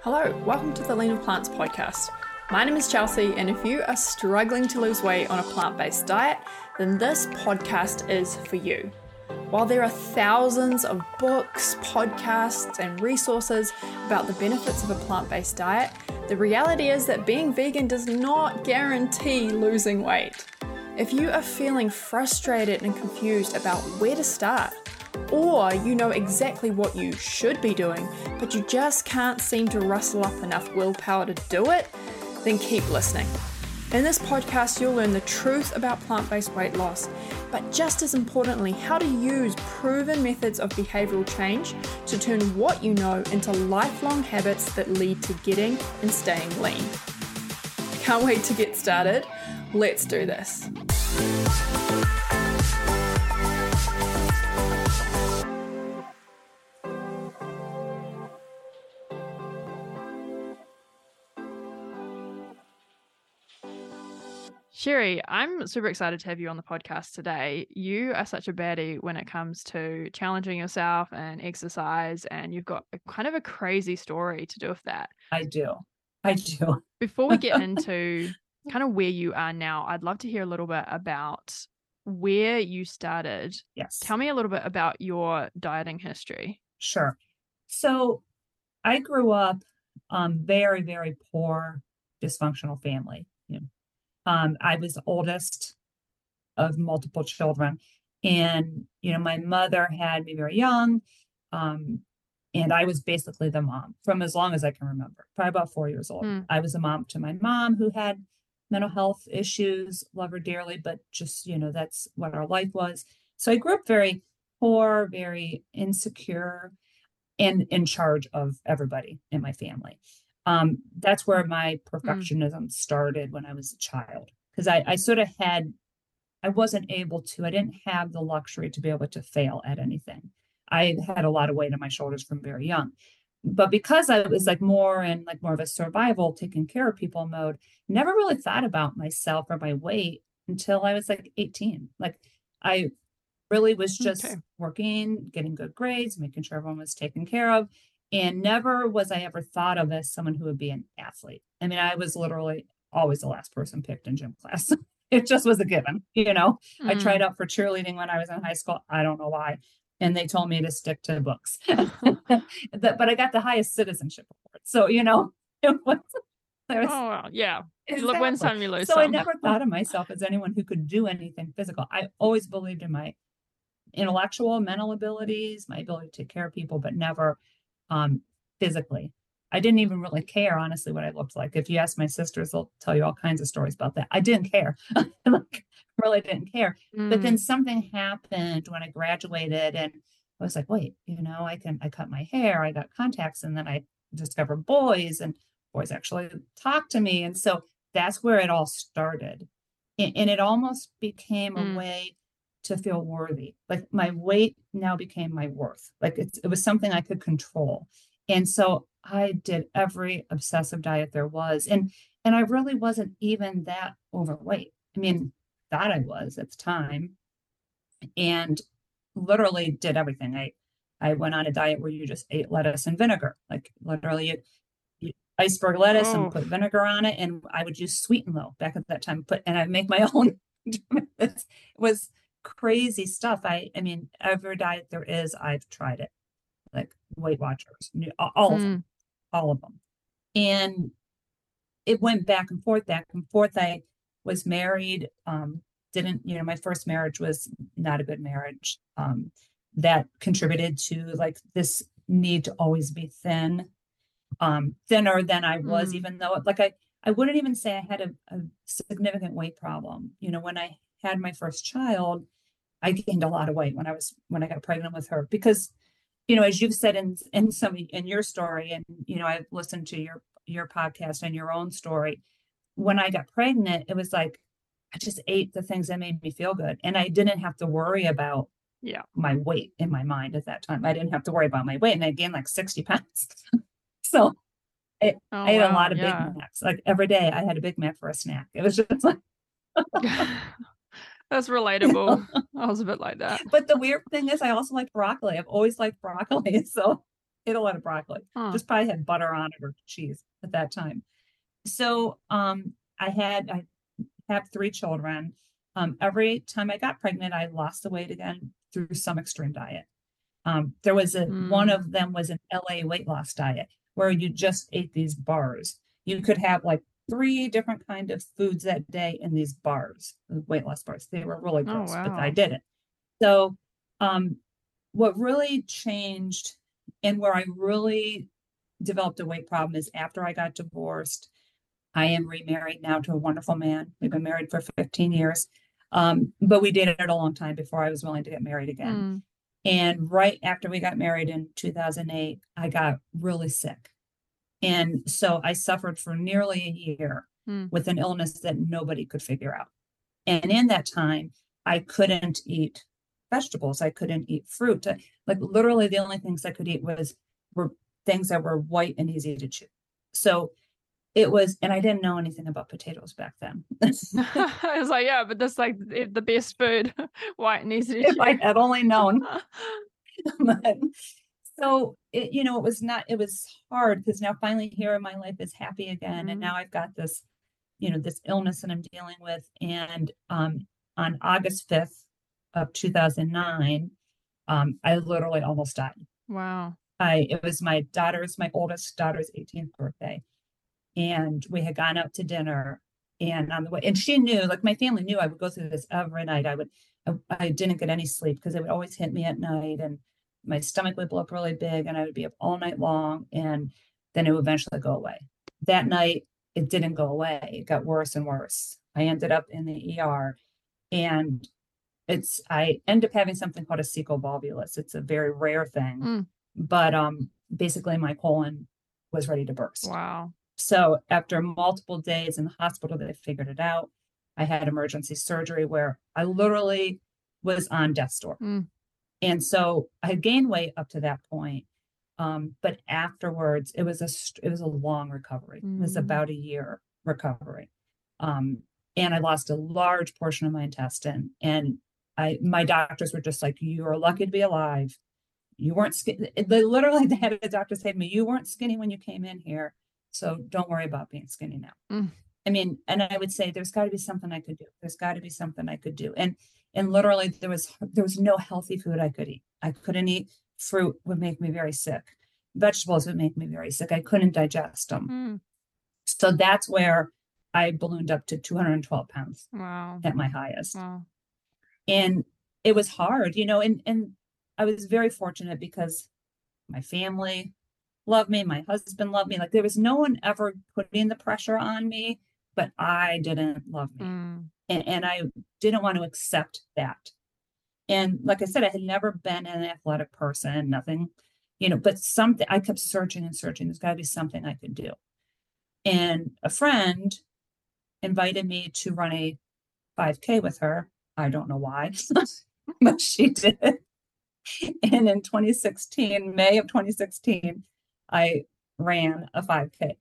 Hello, welcome to the Lean of Plants podcast. My name is Chelsea, and if you are struggling to lose weight on a plant-based diet, then this podcast is for you. While there are thousands of books, podcasts, and resources about the benefits of a plant-based diet, the reality is that being vegan does not guarantee losing weight. If you are feeling frustrated and confused about where to start, or you know exactly what you should be doing, but you just can't seem to rustle up enough willpower to do it, then keep listening. In this podcast, you'll learn the truth about plant-based weight loss, but just as importantly, how to use proven methods of behavioral change to turn what you know into lifelong habits that lead to getting and staying lean. Can't wait to get started. Let's do this. Sherry, I'm super excited to have you on the podcast today. You are such a baddie when it comes to challenging yourself and exercise, and you've got kind of a crazy story to do with that. I do. Before we get into kind of where you are now, I'd love to hear a little bit about where you started. Yes. Tell me a little bit about your dieting history. Sure. So I grew up very, very poor, dysfunctional family. I was the oldest of multiple children. And, my mother had me very young. And I was basically the mom from as long as I can remember, probably about 4 years old. I was a mom to my mom who had mental health issues, love her dearly, but just, that's what our life was. So I grew up very poor, very insecure, and in charge of everybody in my family. That's where my perfectionism started when I was a child, because I sort of I didn't have the luxury to be able to fail at anything. I had a lot of weight on my shoulders from very young, but because I was more of a survival, taking care of people mode, never really thought about myself or my weight until I was 18. I really was just working, getting good grades, making sure everyone was taken care of. And never was I ever thought of as someone who would be an athlete. I mean, I was literally always the last person picked in gym class. It just was a given, I tried out for cheerleading when I was in high school. I don't know why. And they told me to stick to books. But I got the highest citizenship award. So, it was. Yeah. Exactly. Look, win some, you lose some. some. I never thought of myself as anyone who could do anything physical. I always believed in my intellectual, mental abilities, my ability to take care of people, but never physically. I didn't even really care, honestly, what I looked like. If you ask my sisters, they'll tell you all kinds of stories about that. I didn't care. Really didn't care. But then something happened when I graduated, and I was like, wait, I cut my hair, I got contacts, and then I discovered boys, and boys actually talk to me. And so that's where it all started. And it almost became a way to feel worthy. My weight now became my worth. It was something I could control. And so I did every obsessive diet there was. And I really wasn't even that overweight. I mean, thought I was at the time, and literally did everything. I went on a diet where you just ate lettuce and vinegar. Literally you iceberg lettuce and put vinegar on it. And I would use Sweet and Low back at that time, and I'd make my own. It was crazy stuff. I mean, every diet there is, I've tried it, Weight Watchers, all of them. And it went back and forth. I was married, my first marriage was not a good marriage. That contributed to this need to always be thinner than I was, even though I wouldn't even say I had a significant weight problem. When I had my first child, I gained a lot of weight when I got pregnant with her, because, as you've said in your story, and, I've listened to your podcast and your own story. When I got pregnant, it was I just ate the things that made me feel good. And I didn't have to worry about my weight in my mind at that time. I didn't have to worry about my weight, and I gained 60 pounds. So I ate a lot of Big Macs. Every day I had a Big Mac for a snack. It was just That's relatable. I was a bit like that. But the weird thing is I also like broccoli. I've always liked broccoli. So ate a lot of broccoli. Just probably had butter on it or cheese at that time. So I have 3 children. Every time I got pregnant, I lost the weight again through some extreme diet. There was one of them was an LA weight loss diet where you just ate these bars. You could have like 3 different kind of foods that day in these bars, weight loss bars. They were really gross, but I did it. So what really changed and where I really developed a weight problem is after I got divorced. I am remarried now to a wonderful man. We've been married for 15 years. But we dated a long time before I was willing to get married again. And right after we got married in 2008, I got really sick. And so I suffered for nearly a year with an illness that nobody could figure out. And in that time, I couldn't eat vegetables. I couldn't eat fruit. Like literally the only things I could eat were things that were white and easy to chew. So it was, and I didn't know anything about potatoes back then. I was like, yeah, but that's like the best food, white and easy to chew. If I had only known. But, so it was hard because now finally here my life is happy again. And now I've got this, this illness that I'm dealing with. And on August 5th of 2009, I literally almost died. Wow. It was my oldest daughter's 18th birthday. And we had gone out to dinner, and on the way, and she knew, like my family knew I would go through this every night. I didn't get any sleep because it would always hit me at night, and my stomach would blow up really big, and I would be up all night long, and then it would eventually go away. That night, it didn't go away. It got worse and worse. I ended up in the ER, and I ended up having something called a cecal volvulus. It's a very rare thing, but basically my colon was ready to burst. Wow. So after multiple days in the hospital, they figured it out. I had emergency surgery where I literally was on death's door. And so I had gained weight up to that point. But afterwards, it was a long recovery. It was about a year recovery. And I lost a large portion of my intestine. And my doctors were just like, you are lucky to be alive. You weren't skinny. They literally had a doctor say to me, you weren't skinny when you came in here. So don't worry about being skinny now. I mean, and I would say there's got to be something I could do. There's got to be something I could do. And literally there was no healthy food I could eat. I couldn't eat fruit, would make me very sick. Vegetables would make me very sick. I couldn't digest them. So that's where I ballooned up to 212 pounds. Wow. At my highest. Wow. And it was hard, and I was very fortunate because my family loved me. My husband loved me. Like there was no one ever putting the pressure on me, but I didn't love me. And I didn't want to accept that. And like I said, I had never been an athletic person, nothing, but something I kept searching and searching. There's got to be something I could do. And a friend invited me to run a 5K with her. I don't know why, but she did. And in May of 2016, I ran a 5K,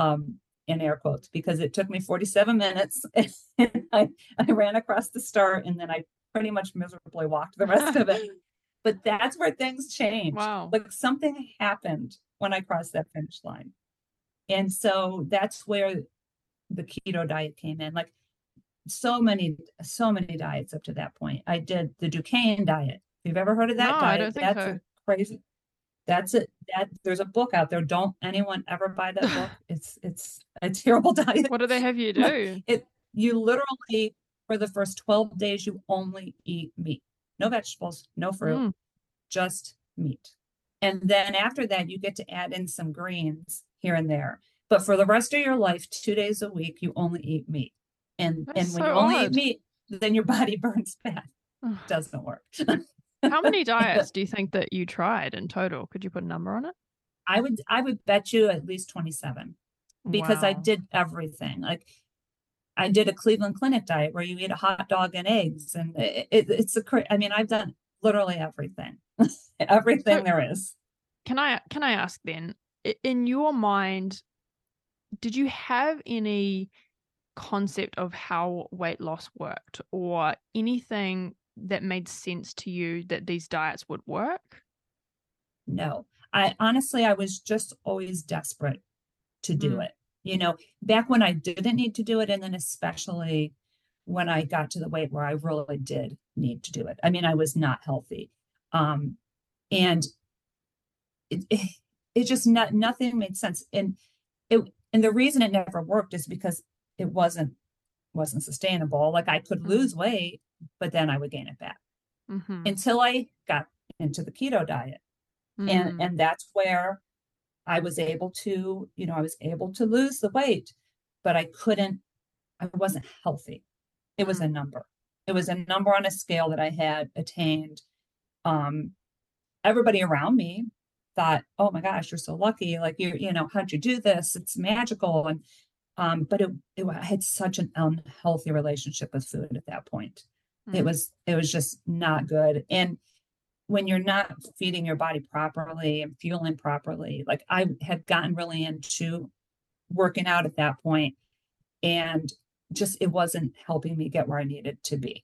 in air quotes, because it took me 47 minutes. And I ran across the start, and then I pretty much miserably walked the rest of it. But that's where things changed. Wow. Like something happened when I crossed that finish line. And so that's where the keto diet came in. Like so many diets up to that point. I did the Duquesne diet. If you've ever heard of that diet, I don't think that's so. crazy. That's it. There's a book out there. Don't anyone ever buy that book. It's a terrible diet. What do they have you do? You literally, for the first 12 days, you only eat meat. No vegetables, no fruit, just meat. And then after that, you get to add in some greens here and there. But for the rest of your life, 2 days a week, you only eat meat. And when you only eat meat, then your body burns fat. Doesn't work. How many diets do you think that you tried in total? Could you put a number on it? I would bet you at least 27 because I did everything. Like I did a Cleveland Clinic diet where you eat a hot dog and eggs, and I've done literally everything, everything there is. Can I ask then, in your mind, did you have any concept of how weight loss worked or anything that made sense to you that these diets would work? No, I honestly, I was just always desperate to do Mm. it. Back when I didn't need to do it, and then especially when I got to the weight where I really did need to do it. I mean, I was not healthy. And it just nothing made sense. And the reason it never worked is because it wasn't sustainable. Like I could lose weight, but then I would gain it back Mm-hmm. until I got into the keto diet. And that's where I was able to, lose the weight, but I wasn't healthy. It was a number. It was a number on a scale that I had attained. Everybody around me thought, oh my gosh, you're so lucky. Like how'd you do this? It's magical. And but I had such an unhealthy relationship with food at that point. It was just not good. And when you're not feeding your body properly and fueling properly, like I had gotten really into working out at that point, and just it wasn't helping me get where I needed to be.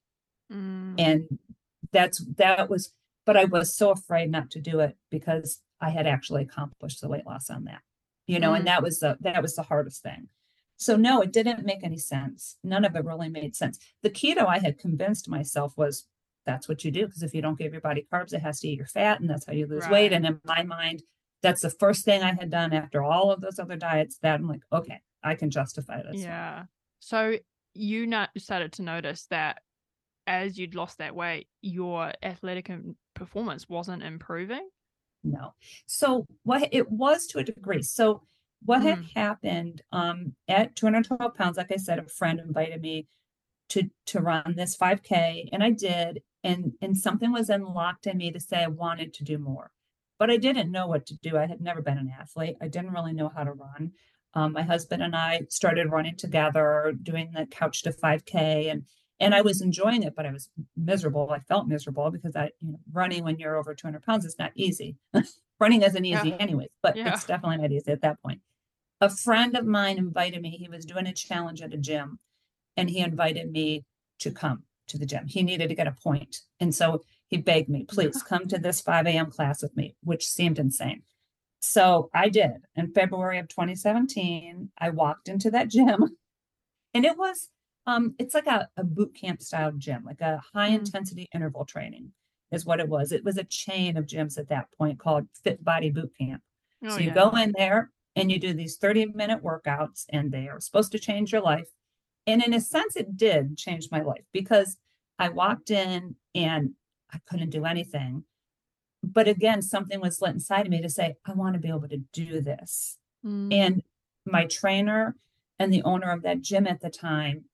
And that was, but I was so afraid not to do it because I had actually accomplished the weight loss on that, and that was the hardest thing. So no, it didn't make any sense. None of it really made sense. The keto I had convinced myself was that's what you do, because if you don't give your body carbs, it has to eat your fat, and that's how you lose weight. And in my mind, that's the first thing I had done after all of those other diets, that I'm like, okay, I can justify this. Yeah. So you started to notice that as you'd lost that weight, your athletic performance wasn't improving? No. So what it was to a degree. So what had happened at 212 pounds, like I said, a friend invited me to run this 5K, and I did. And something was unlocked in me to say I wanted to do more, but I didn't know what to do. I had never been an athlete. I didn't really know how to run. My husband and I started running together, doing the Couch to 5K, and I was enjoying it, but I was miserable. I felt miserable because running when you're over 200 pounds is not easy. Running isn't easy anyways, but it's definitely not easy at that point. A friend of mine invited me. He was doing a challenge at a gym, and he invited me to come to the gym. He needed to get a point. And so he begged me, please come to this 5 a.m. class with me, which seemed insane. So I did. In February of 2017, I walked into that gym, and it was, it's like a boot camp style gym, like a high intensity interval training is what it was. It was a chain of gyms at that point called Fit Body Boot Camp. So you go in there and you do these 30-minute workouts, and they are supposed to change your life. And in a sense, it did change my life, because I walked in and I couldn't do anything. But again, something was lit inside of me to say, I want to be able to do this. And my trainer and the owner of that gym at the time,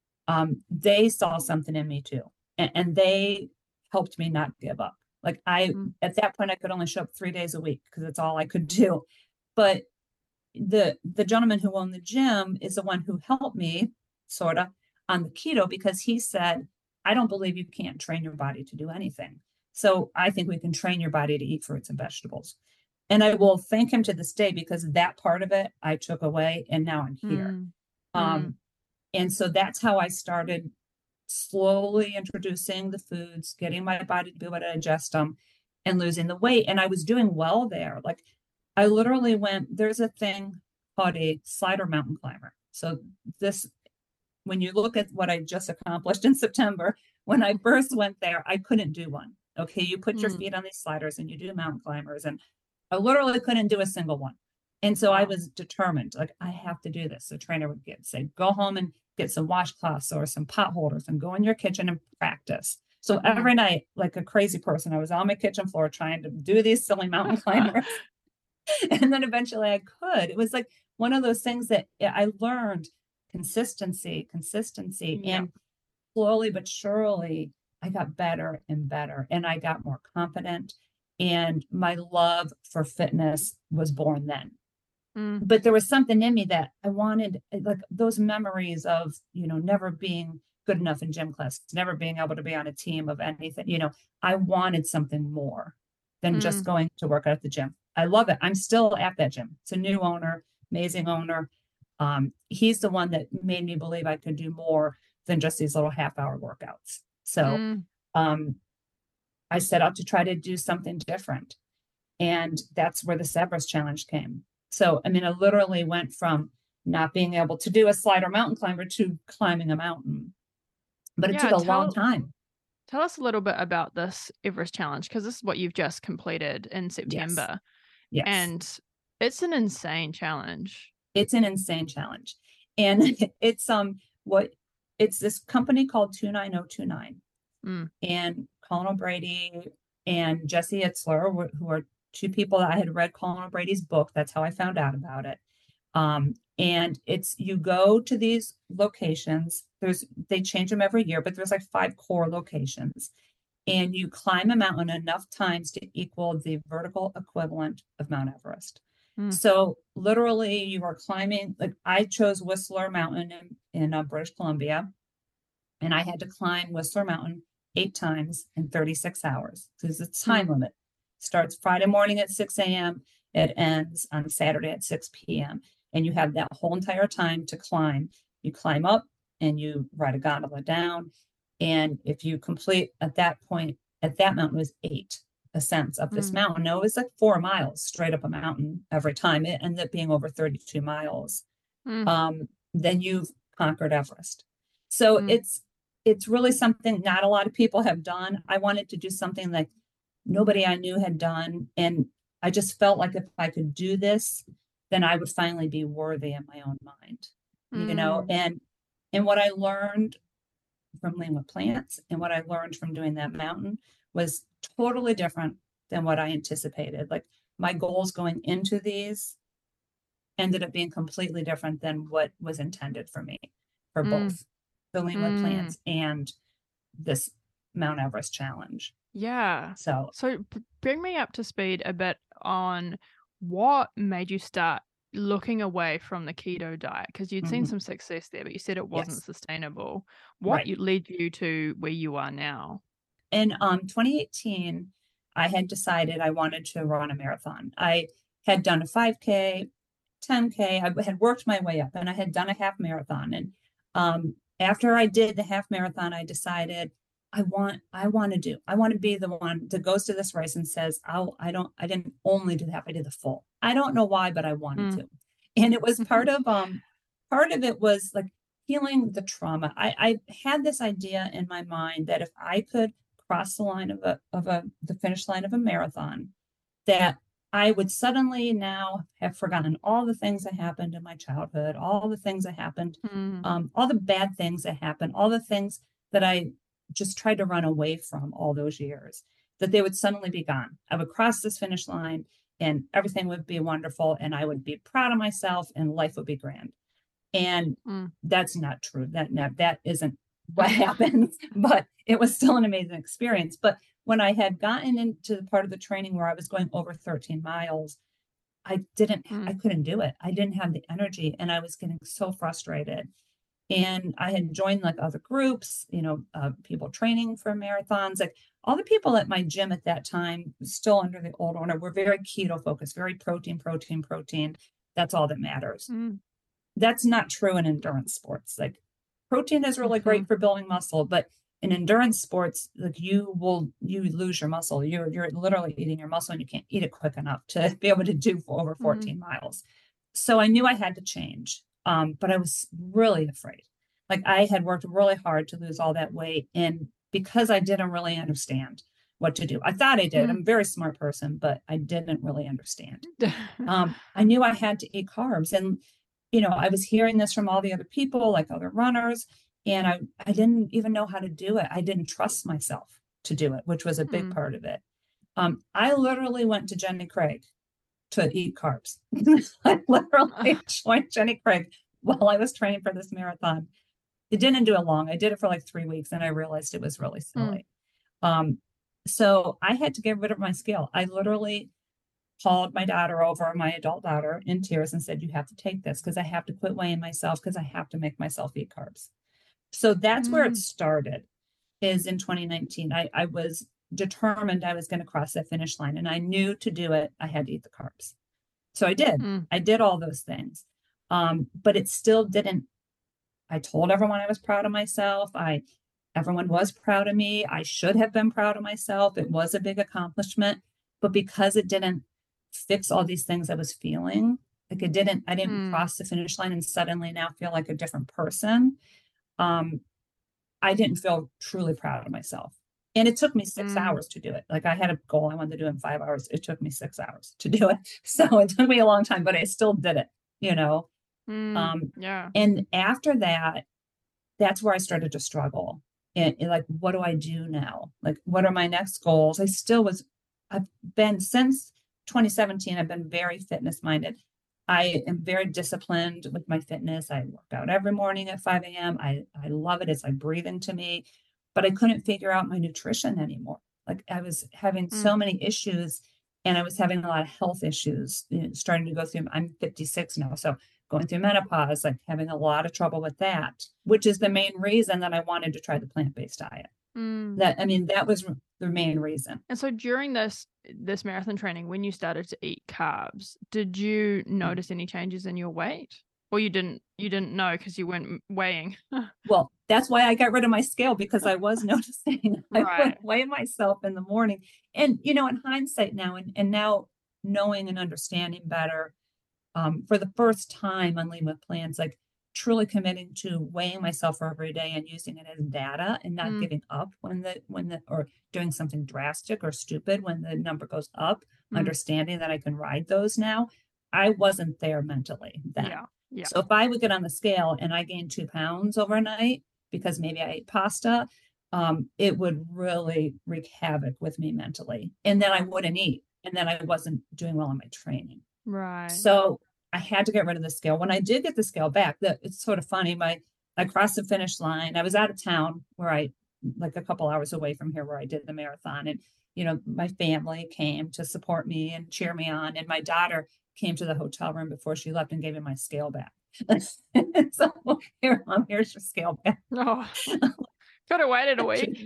they saw something in me too. And they helped me not give up. Like at that point, I could only show up 3 days a week because it's all I could do. But the gentleman who owned the gym is the one who helped me sort of on the keto, because he said, I don't believe you can't train your body to do anything. So I think we can train your body to eat fruits and vegetables. And I will thank him to this day, because that part of it I took away, and now I'm here. And so that's how I started slowly introducing the foods, getting my body to be able to digest them, and losing the weight. And I was doing well there. Like I literally there's a thing called a slider mountain climber. So when you look at what I just accomplished in September, when I first went there, I couldn't do one. Okay, you put your feet on these sliders and you do mountain climbers, and I literally couldn't do a single one. And so I was determined, like, I have to do this. The trainer would say, go home and get some washcloths or some pot holders and go in your kitchen and practice. So every night, like a crazy person, I was on my kitchen floor trying to do these silly mountain climbers. And then eventually I could. It was like one of those things that I learned consistency. And slowly but surely, I got better and better, and I got more confident, and my love for fitness was born then. But there was something in me that I wanted, like those memories of, never being good enough in gym class, never being able to be on a team of anything, I wanted something more than just going to work out at the gym. I love it. I'm still at that gym. It's a new owner, amazing owner. He's the one that made me believe I could do more than just these little half-hour workouts. So I set out to try to do something different. And that's where the Everest challenge came. So, I mean, I literally went from not being able to do a slider mountain climber to climbing a mountain, but it took Yeah, a long time. tell us a little bit about this Everest challenge, because this is what you've just completed in Yes. September, Yes. and it's an insane challenge. It's an insane challenge. And it's what it's this company called 29029. Mm. And Colin O'Brady and Jesse Itzler, who are two people that I had read Colin O'Brady's book. That's how I found out about it. And it's you go to these locations. They change them every year, but there's like 5 core locations, and you climb a mountain enough times to equal the vertical equivalent of Mount Everest. Mm. So literally, you are climbing. Like I chose Whistler Mountain in British Columbia, and I had to climb Whistler Mountain 8 times in 36 hours because it's time limit. Starts Friday morning at 6 a.m. It ends on Saturday at 6 p.m. And you have that whole entire time to climb. You climb up and you ride a gondola down. And if you complete at that point, at that mountain was 8 ascents up this mountain. No, it was like 4 miles straight up a mountain every time. It ended up being over 32 miles. Then you've conquered Everest. So it's really something not a lot of people have done. I wanted to do something like nobody I knew had done. And I just felt like if I could do this, then I would finally be worthy in my own mind, you know? And what I learned from Lean with Plants and what I learned from doing that mountain was totally different than what I anticipated. Like my goals going into these ended up being completely different than what was intended for me for both the Lean with Plants and this Mount Everest challenge. Yeah. So Bring me up to speed a bit on what made you start looking away from the keto diet, because you'd seen some success there, but you said it wasn't sustainable. What led you to where you are now? In 2018, I had decided I wanted to run a marathon. I had done a 5K, 10K. I had worked my way up, and I had done a half marathon. And after I did the half marathon, I decided I want to be the one that goes to this race and says, I didn't only do the half, I did the full. I don't know why, but I wanted to. And it was part of it was like healing the trauma. I had this idea in my mind that if I could cross the line of the finish line of a marathon, that I would suddenly now have forgotten all the things that happened in my childhood, all the things that happened, all the bad things that happened, all the things that I just tried to run away from all those years, that they would suddenly be gone. I would cross this finish line and everything would be wonderful and I would be proud of myself and life would be grand. And that's not true. That isn't what happens, but it was still an amazing experience. But when I had gotten into the part of the training where I was going over 13 miles, I couldn't do it. I didn't have the energy and I was getting so frustrated. And I had joined like other groups, people training for marathons. Like all the people at my gym at that time, still under the old owner, were very keto focused, very protein. That's all that matters. That's not true in endurance sports. Like protein is really great for building muscle, but in endurance sports, like you lose your muscle. You're literally eating your muscle and you can't eat it quick enough to be able to do over 14 miles. So I knew I had to change. But I was really afraid. Like I had worked really hard to lose all that weight. And because I didn't really understand what to do, I thought I did. I'm a very smart person, but I didn't really understand. I knew I had to eat carbs. And, I was hearing this from all the other people, like other runners, and I didn't even know how to do it. I didn't trust myself to do it, which was a big part of it. I literally went to Jenny Craig to eat carbs. I literally joined Jenny Craig while I was training for this marathon. It didn't do it long. I did it for like 3 weeks and I realized it was really silly. So I had to get rid of my scale. I literally called my daughter over, my adult daughter, in tears and said, you have to take this because I have to quit weighing myself because I have to make myself eat carbs. So that's where it started, is in 2019. I was determined I was going to cross that finish line and I knew to do it, I had to eat the carbs. So I did. I did all those things. But it still didn't. I told everyone I was proud of myself. Everyone was proud of me. I should have been proud of myself. It was a big accomplishment, but because it didn't fix all these things I was feeling. Like I didn't Mm. cross the finish line and suddenly now feel like a different person. Um, I didn't feel truly proud of myself. And it took me 6 hours to do it. Like I had a goal I wanted to do in 5 hours. It took me 6 hours to do it. So it took me a long time, but I still did it, you know. Um, Yeah. and after that, that's where I started to struggle. And like, what do I do now? Like, what are my next goals? I've been since 2017, I've been very fitness minded. I am very disciplined with my fitness. I work out every morning at 5 a.m. I love it. It's like breathing to me, but I couldn't figure out my nutrition anymore. Like I was having Mm. so many issues and I was having a lot of health issues, starting to go through. I'm 56 now. So going through menopause, like having a lot of trouble with that, which is the main reason that I wanted to try the plant-based diet. Mm. That was the main reason. And so during this marathon training, when you started to eat carbs, did you notice any changes in your weight? Or you didn't know because you weren't weighing? Well, that's why I got rid of my scale, because I was noticing I would Right. weigh myself in the morning. And, in hindsight now, and now knowing and understanding better, for the first time on Lean with Plans, like truly committing to weighing myself for every day and using it as data and not Mm. giving up or doing something drastic or stupid when the number goes up, Mm. understanding that I can ride those now. I wasn't there mentally then. Yeah. Yeah. So if I would get on the scale and I gained 2 pounds overnight because maybe I ate pasta, it would really wreak havoc with me mentally. And then I wouldn't eat. And then I wasn't doing well in my training. Right. So I had to get rid of the scale. When I did get the scale back, it's sort of funny. I crossed the finish line. I was out of town like a couple hours away from here where I did the marathon. And, my family came to support me and cheer me on. And my daughter came to the hotel room before she left and gave me my scale back. So here, Mom, here's your scale back. Oh, could have waited a week.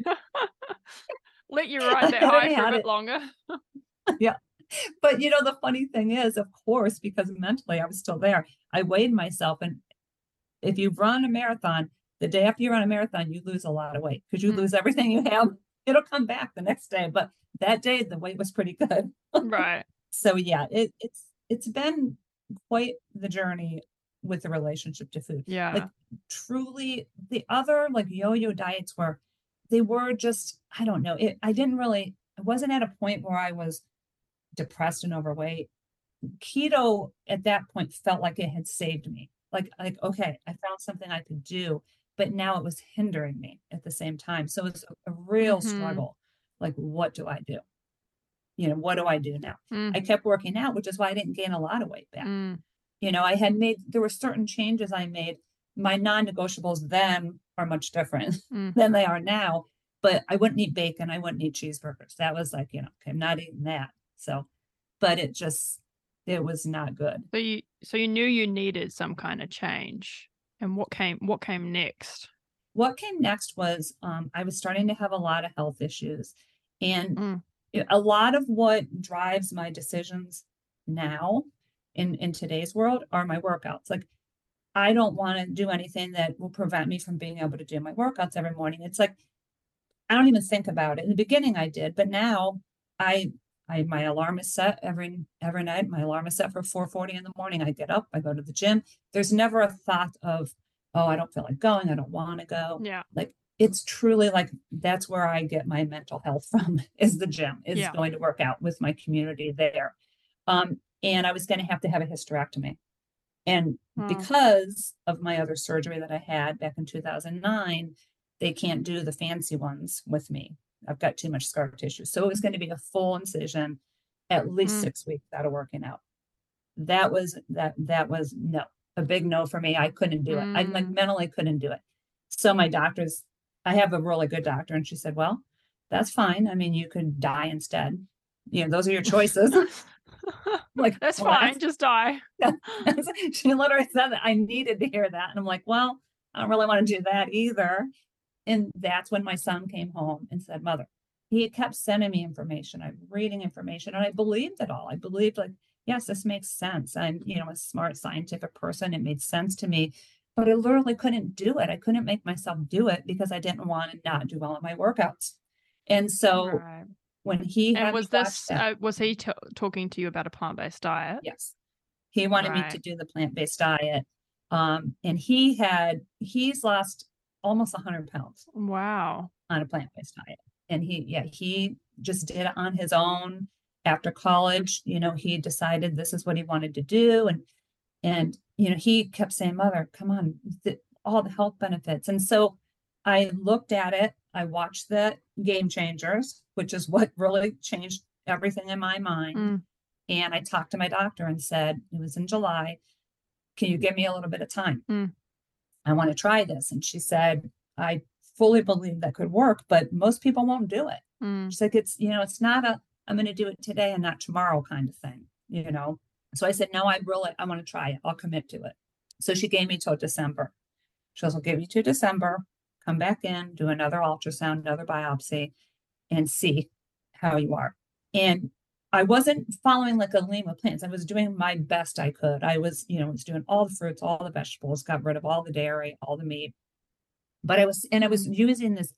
Let you ride that And I high for a had bit it. longer. Yeah. But the funny thing is, of course, because mentally I was still there, I weighed myself. And if you run a marathon, the day after you run a marathon, you lose a lot of weight because you Mm. lose everything you have. It'll come back the next day. But that day, the weight was pretty good. Right. So yeah, it's been quite the journey with the relationship to food. Like Yeah. truly, the other like yo-yo diets they were just, I don't know. I wasn't at a point where I was depressed and overweight. Keto at that point felt like it had saved me. Like okay, I found something I could do, but now it was hindering me at the same time. So it's a real Mm-hmm. struggle. Like, what do I do? What do I do now? Mm. I kept working out, which is why I didn't gain a lot of weight back. Mm. There were certain changes I made. My non-negotiables then are much different Mm. than they are now, but I wouldn't eat bacon. I wouldn't eat cheeseburgers. That was like, okay, I'm not eating that. So, but it was not good. So you knew you needed some kind of change. And what came next? What came next was I was starting to have a lot of health issues. And Mm. a lot of what drives my decisions now in today's world are my workouts. Like I don't want to do anything that will prevent me from being able to do my workouts every morning. It's like I don't even think about it. In the beginning I did, but now I my alarm is set every night. My alarm is set for 4:40 in the morning. I get up, I go to the gym. There's never a thought of, oh, I don't feel like going, I don't want to go. Yeah. Like it's truly like that's where I get my mental health from is the gym, is Yeah. going to work out with my community there. And I was going to have a hysterectomy. And Oh. because of my other surgery that I had back in 2009, they can't do the fancy ones with me. I've got too much scar tissue. So it was going to be a full incision, at least Mm. 6 weeks out of working out. That was no, a big no for me. I couldn't do it. I like Mm. mentally couldn't do it. So I have a really good doctor, and she said, well, that's fine. I mean, you could die instead. Those are your choices. Like, That's well, fine. Just die. she literally said that I needed to hear that. And I'm like, well, I don't really want to do that either. And that's when my son came home and said, Mother, he kept sending me information. I'm reading information and I believed it all. I believed like, yes, this makes sense. I'm, a smart scientific person. It made sense to me, but I literally couldn't do it. I couldn't make myself do it because I didn't want to not do well in my workouts. And so Right. when he And had me was watch this, that, was he talking to you about a plant-based diet? yes, he wanted me to Right. do the plant-based diet. And he's lost almost 100 pounds Wow. on a plant-based diet. And he just did it on his own after college. He decided this is what he wanted to do. And he kept saying, Mother, come on, all the health benefits. And so I looked at it, I watched the Game Changers, which is what really changed everything in my mind. Mm. And I talked to my doctor and said, it was in July, can you give me a little bit of time? Mm. I want to try this. And she said, I fully believe that could work, but most people won't do it. Mm. She's like, it's not I'm going to do it today and not tomorrow kind of thing. So I said, no, I want to try it. I'll commit to it. So she gave me till December. She goes, I'll give you to December, come back in, do another ultrasound, another biopsy, and see how you are. And I wasn't following like a lean with plants. I was doing my best I could. I was doing all the fruits, all the vegetables, got rid of all the dairy, all the meat. But I was using this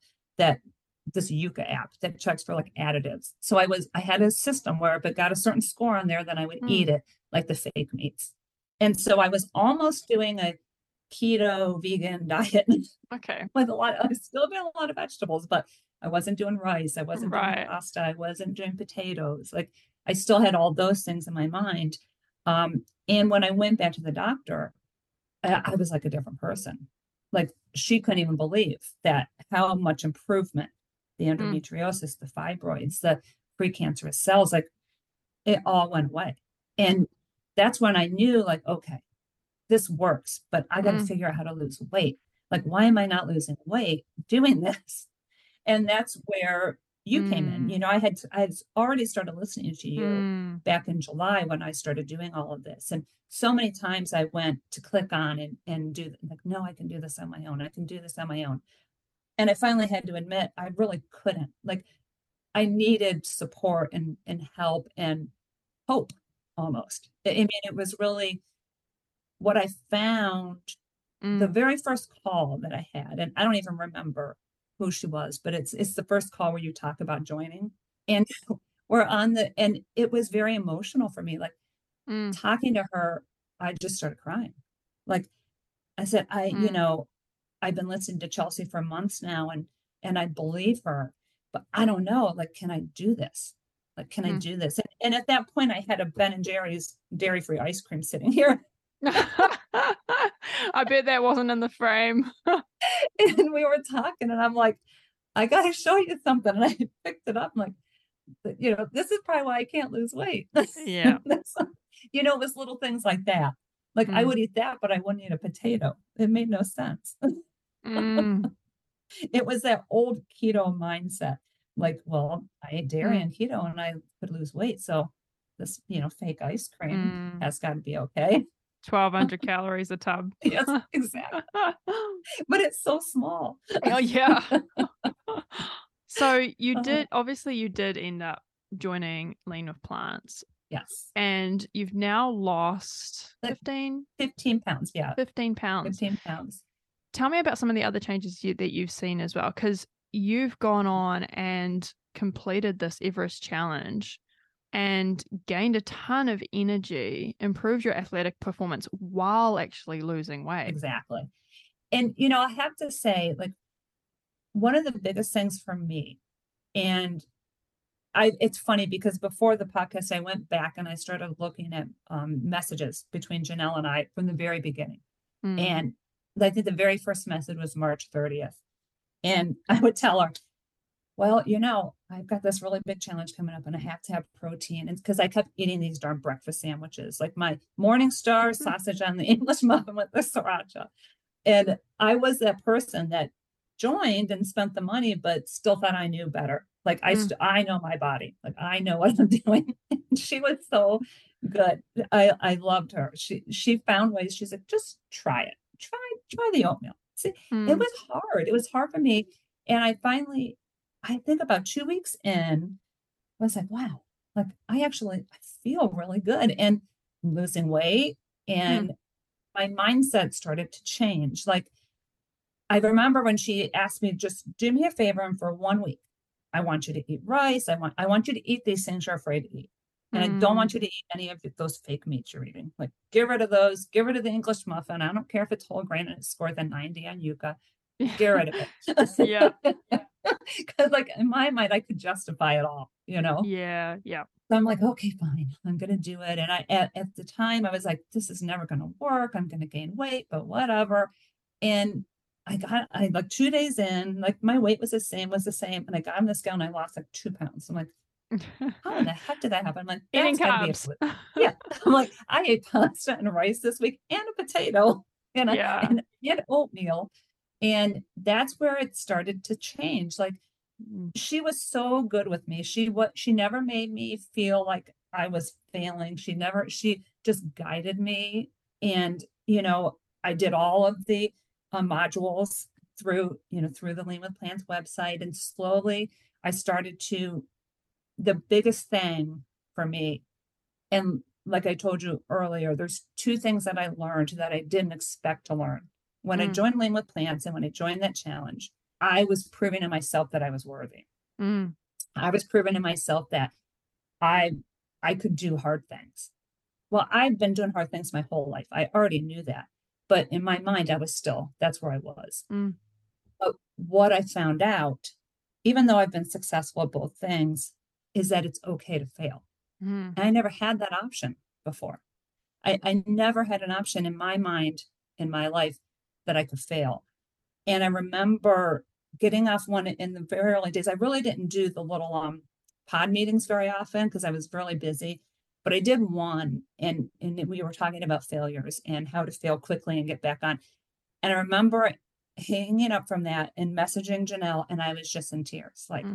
Yuka app that checks for like additives. So I had a system where if it got a certain score on there, then I would eat it like the fake meats. And so I was almost doing a keto vegan diet. Okay. With I was still doing a lot of vegetables, but I wasn't doing rice. I wasn't doing pasta. I wasn't doing potatoes. Like I still had all those things in my mind. And when I went back to the doctor, I was like a different person. Like she couldn't even believe that how much improvement the endometriosis, the fibroids, the precancerous cells, like it all went away. And that's when I knew like, okay, this works, but I got to figure out how to lose weight. Like, why am I not losing weight doing this? And that's where you came in. I had already started listening to you back in July when I started doing all of this. And so many times I went to click on and do like, no, I can do this on my own. I can do this on my own. And I finally had to admit, I really couldn't. Like, I needed support and help and hope almost. I mean, it was really what I found the very first call that I had, and I don't even remember who she was, but it's the first call where you talk about joining. And and it was very emotional for me. Like talking to her, I just started crying. Like I said, I've been listening to Chelsea for months now and I believe her, but I don't know, like, can I do this? Like, can I do this? And at that point I had a Ben and Jerry's dairy-free ice cream sitting here. I bet that wasn't in the frame. And we were talking and I'm like, I got to show you something. And I picked it up. I'm like, this is probably why I can't lose weight. Yeah. It was little things like that. Like I would eat that, but I wouldn't eat a potato. It made no sense. It was that old keto mindset. Like, well, I ate dairy and keto and I could lose weight. So this, fake ice cream has got to be okay. 1,200 calories a tub. Yes, exactly. But it's so small. Oh, yeah. So you did end up joining Lean with Plants. Yes. And you've now lost 15 pounds. Yeah. 15 pounds. 15 pounds. Tell me about some of the other changes that you've seen as well, because you've gone on and completed this Everest challenge and gained a ton of energy, improved your athletic performance while actually losing weight. Exactly. And, I have to say, like, one of the biggest things for me, and it's funny because before the podcast, I went back and I started looking at messages between Janelle and I from the very beginning. And I think the very first message was March 30th. And I would tell her, well, I've got this really big challenge coming up and I have to have protein. And because I kept eating these darn breakfast sandwiches, like my Morningstar sausage on the English muffin with the sriracha. And I was that person that joined and spent the money, but still thought I knew better. Like I know my body, like I know what I'm doing. She was so good. I loved her. She found ways. She's like, just try it. Try the oatmeal. See, it was hard. It was hard for me. And I think about 2 weeks in, I was like, wow, like I feel really good and losing weight. And my mindset started to change. Like I remember when she asked me, just do me a favor and for 1 week, I want you to eat rice. I want you to eat these things you're afraid to eat. And I don't want you to eat any of those fake meats you're eating. Like, get rid of those. Get rid of the English muffin. I don't care if it's whole grain and it scored a 90 on Yuka. Get rid of it. Yeah. Because like in my mind, I could justify it all, you know? Yeah. Yeah. So I'm like, okay, fine, I'm gonna do it. And at the time I was like, this is never gonna work. I'm gonna gain weight, but whatever. And I like 2 days in, like my weight was the same, and I got on the scale and I lost like 2 pounds. I'm like, how in the heck did that happen? I'm like, Eating that's gotta be a carbs. fluke. Yeah. I'm like, I ate pasta and rice this week and a potato Yeah. and oatmeal. And that's where it started to change. Like, she was so good with me. She never made me feel like I was failing. She just guided me. And, I did all of the modules through the Lean with Plants website. And slowly I started the biggest thing for me. And like I told you earlier, there's two things that I learned that I didn't expect to learn. When I joined Lean with Plants and when I joined that challenge, I was proving to myself that I was worthy. I was proving to myself that I could do hard things. Well, I've been doing hard things my whole life. I already knew that. But in my mind, that's where I was. But what I found out, even though I've been successful at both things, is that it's okay to fail. And I never had that option before. I never had an option in my mind, in my life, that I could fail. And I remember getting off one in the very early days. I really didn't do the little pod meetings very often because I was really busy, but I did one, and we were talking about failures and how to fail quickly and get back on. And I remember hanging up from that and messaging Janelle, and I was just in tears, like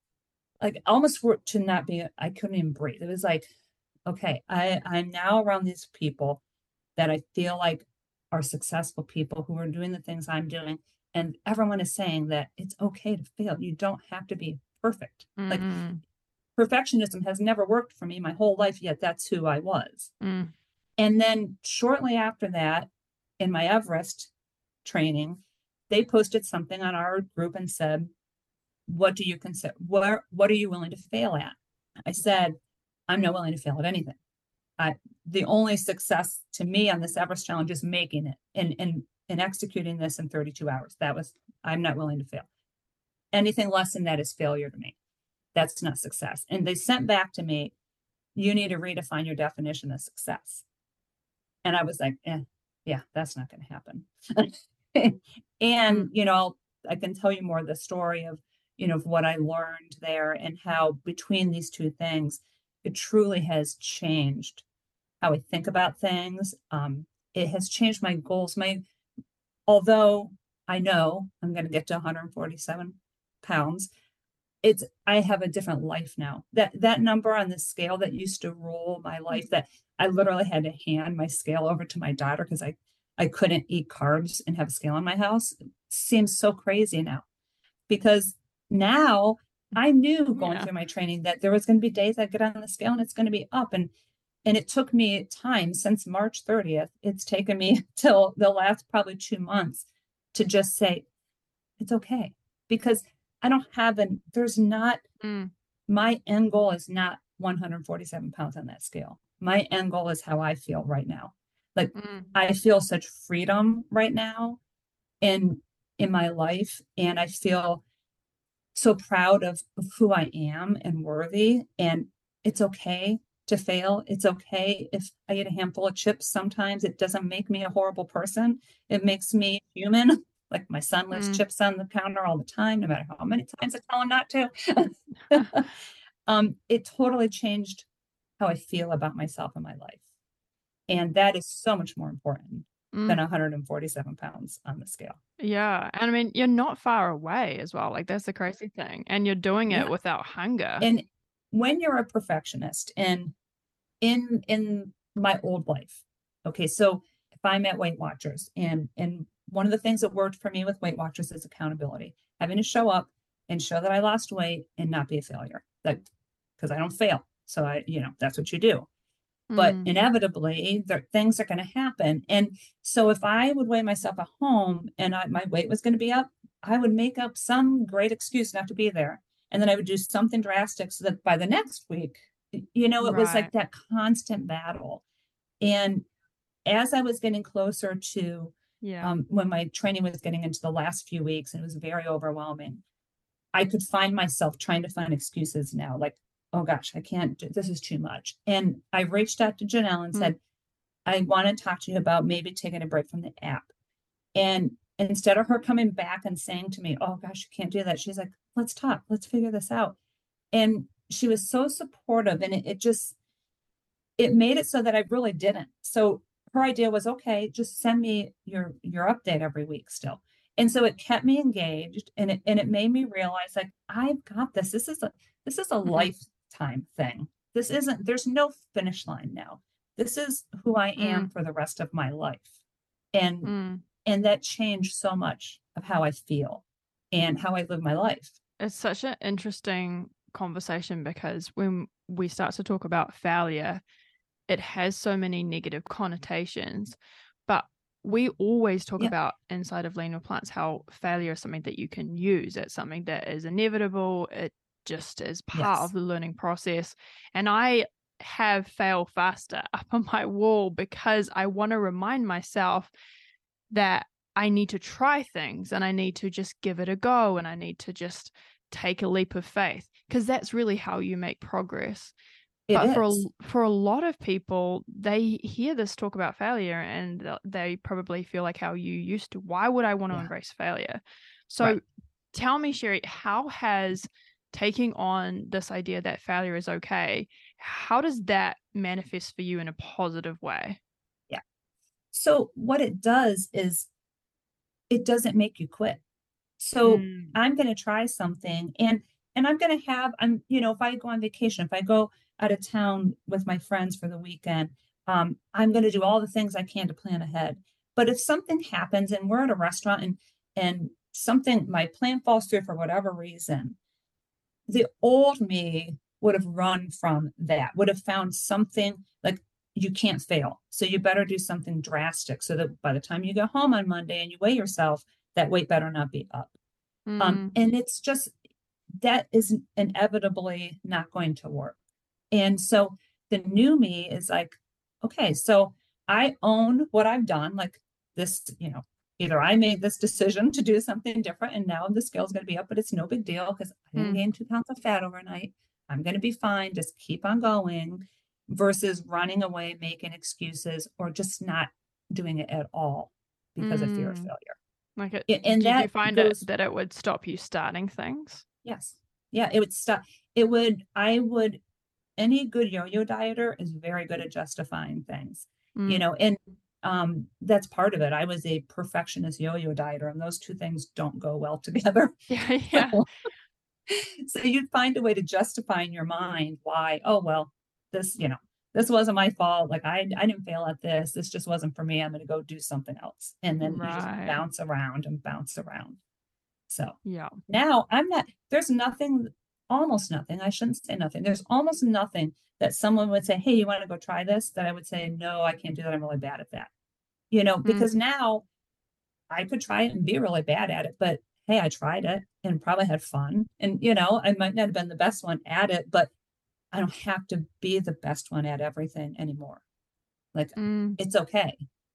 almost to not be, I couldn't even breathe. It was like, okay, I'm now around these people that I feel like are successful people who are doing the things I'm doing. And everyone is saying that it's okay to fail. You don't have to be perfect. Like, perfectionism has never worked for me my whole life, yet that's who I was. And then shortly after that, in my Everest training, they posted something on our group and said, what do you consider? What are you willing to fail at? I said, I'm not willing to fail at anything. The only success to me on this Everest challenge is making it and executing this in 32 hours. I'm not willing to fail. Anything less than that is failure to me. That's not success. And they sent back to me, you need to redefine your definition of success. And I was like, yeah, that's not going to happen. And, I can tell you more of the story of, of what I learned there and how between these two things, it truly has changed how I think about things. It has changed my goals. Although I know I'm going to get to 147 pounds, I have a different life now. That number on the scale that used to rule my life, that I literally had to hand my scale over to my daughter because I couldn't eat carbs and have a scale in my house, seems so crazy now. Because now I knew going through my training that there was going to be days I'd get on the scale and it's going to be up. And it took me time since March 30th. It's taken me till the last probably 2 months to just say, it's okay. Because I don't have my end goal is not 147 pounds on that scale. My end goal is how I feel right now. Like, I feel such freedom right now in my life. And I feel so proud of who I am and worthy. And it's okay to fail. It's okay if I eat a handful of chips sometimes. It doesn't make me a horrible person. It makes me human. Like, my son leaves chips on the counter all the time, no matter how many times I tell him not to. It totally changed how I feel about myself and my life. And that is so much more important than 147 pounds on the scale. Yeah. And I mean, you're not far away as well. Like, that's the crazy thing. And you're doing it without hunger. And when you're a perfectionist, and in my old life, okay, so if I'm at Weight Watchers, and one of the things that worked for me with Weight Watchers is accountability, having to show up and show that I lost weight and not be a failure, because I don't fail. So that's what you do. But inevitably, things are going to happen. And so if I would weigh myself at home and my weight was going to be up, I would make up some great excuse not to be there. And then I would do something drastic so that by the next week, it was like Right. that constant battle. And as I was getting closer to Yeah. when my training was getting into the last few weeks, and it was very overwhelming, I could find myself trying to find excuses now, like, oh gosh, I can't do this, is too much. And I reached out to Janelle and Mm. said, I want to talk to you about maybe taking a break from the app. And instead of her coming back and saying to me, oh gosh, you can't do that, she's like, let's talk, let's figure this out. And she was so supportive, and it made it so that I really didn't. So her idea was, okay, just send me your update every week still. And so it kept me engaged, and it made me realize, like, I've got this. This is a Mhm. lifetime thing. There's no finish line now. This is who I am Mm. for the rest of my life. And Mm. and that changed so much of how I feel and how I live my life. It's such an interesting conversation because when we start to talk about failure, it has so many negative connotations. But we always talk Yeah. about inside of Lean Your Plants how failure is something that you can use. It's something that is inevitable. It just is part of Yes. the learning process. And I have fail faster up on my wall because I want to remind myself that I need to try things and I need to just give it a go and I need to just take a leap of faith because that's really how you make progress. It But is. for a lot of people, they hear this talk about failure and they probably feel like how you used to. Why would I want to Yeah. embrace failure? Right. So tell me, Sherry, how has taking on this idea that failure is okay, how does that manifest for you in a positive way? Yeah. So what it does is it doesn't make you quit. So Mm. I'm going to try something, and I'm going to have, if I go on vacation, if I go out of town with my friends for the weekend, I'm going to do all the things I can to plan ahead. But if something happens and we're at a restaurant and something, my plan falls through for whatever reason, the old me would have run from that, would have found something like, you can't fail. So you better do something drastic so that by the time you go home on Monday and you weigh yourself, that weight better not be up. Mm. And it's just, that is inevitably not going to work. And so the new me is like, okay, so I own what I've done. Like this, either I made this decision to do something different and now the scale's going to be up, but it's no big deal because I didn't Mm. gain 2 pounds of fat overnight. I'm going to be fine. Just keep on going versus running away, making excuses, or just not doing it at all because of fear of Mm. failure. Like And did you that find it goes, that it would stop you starting things? yes. Yeah, it would stop. I would, any good yo-yo dieter is very good at justifying things, Mm. and that's part of it. I was a perfectionist yo-yo dieter, and those two things don't go well together. Yeah, yeah. So, so you'd find a way to justify in your mind why, oh well, this, this wasn't my fault. Like I didn't fail at this. This just wasn't for me. I'm going to go do something else. And then you just Right. bounce around and bounce around. So Yeah. now there's nothing, almost nothing. I shouldn't say nothing. There's almost nothing that someone would say, hey, you want to go try this? That I would say, no, I can't do that. I'm really bad at that. Because Mm. now I could try it and be really bad at it, but hey, I tried it and probably had fun. And, I might not have been the best one at it, but I don't have to be the best one at everything anymore. Like Mm. it's okay.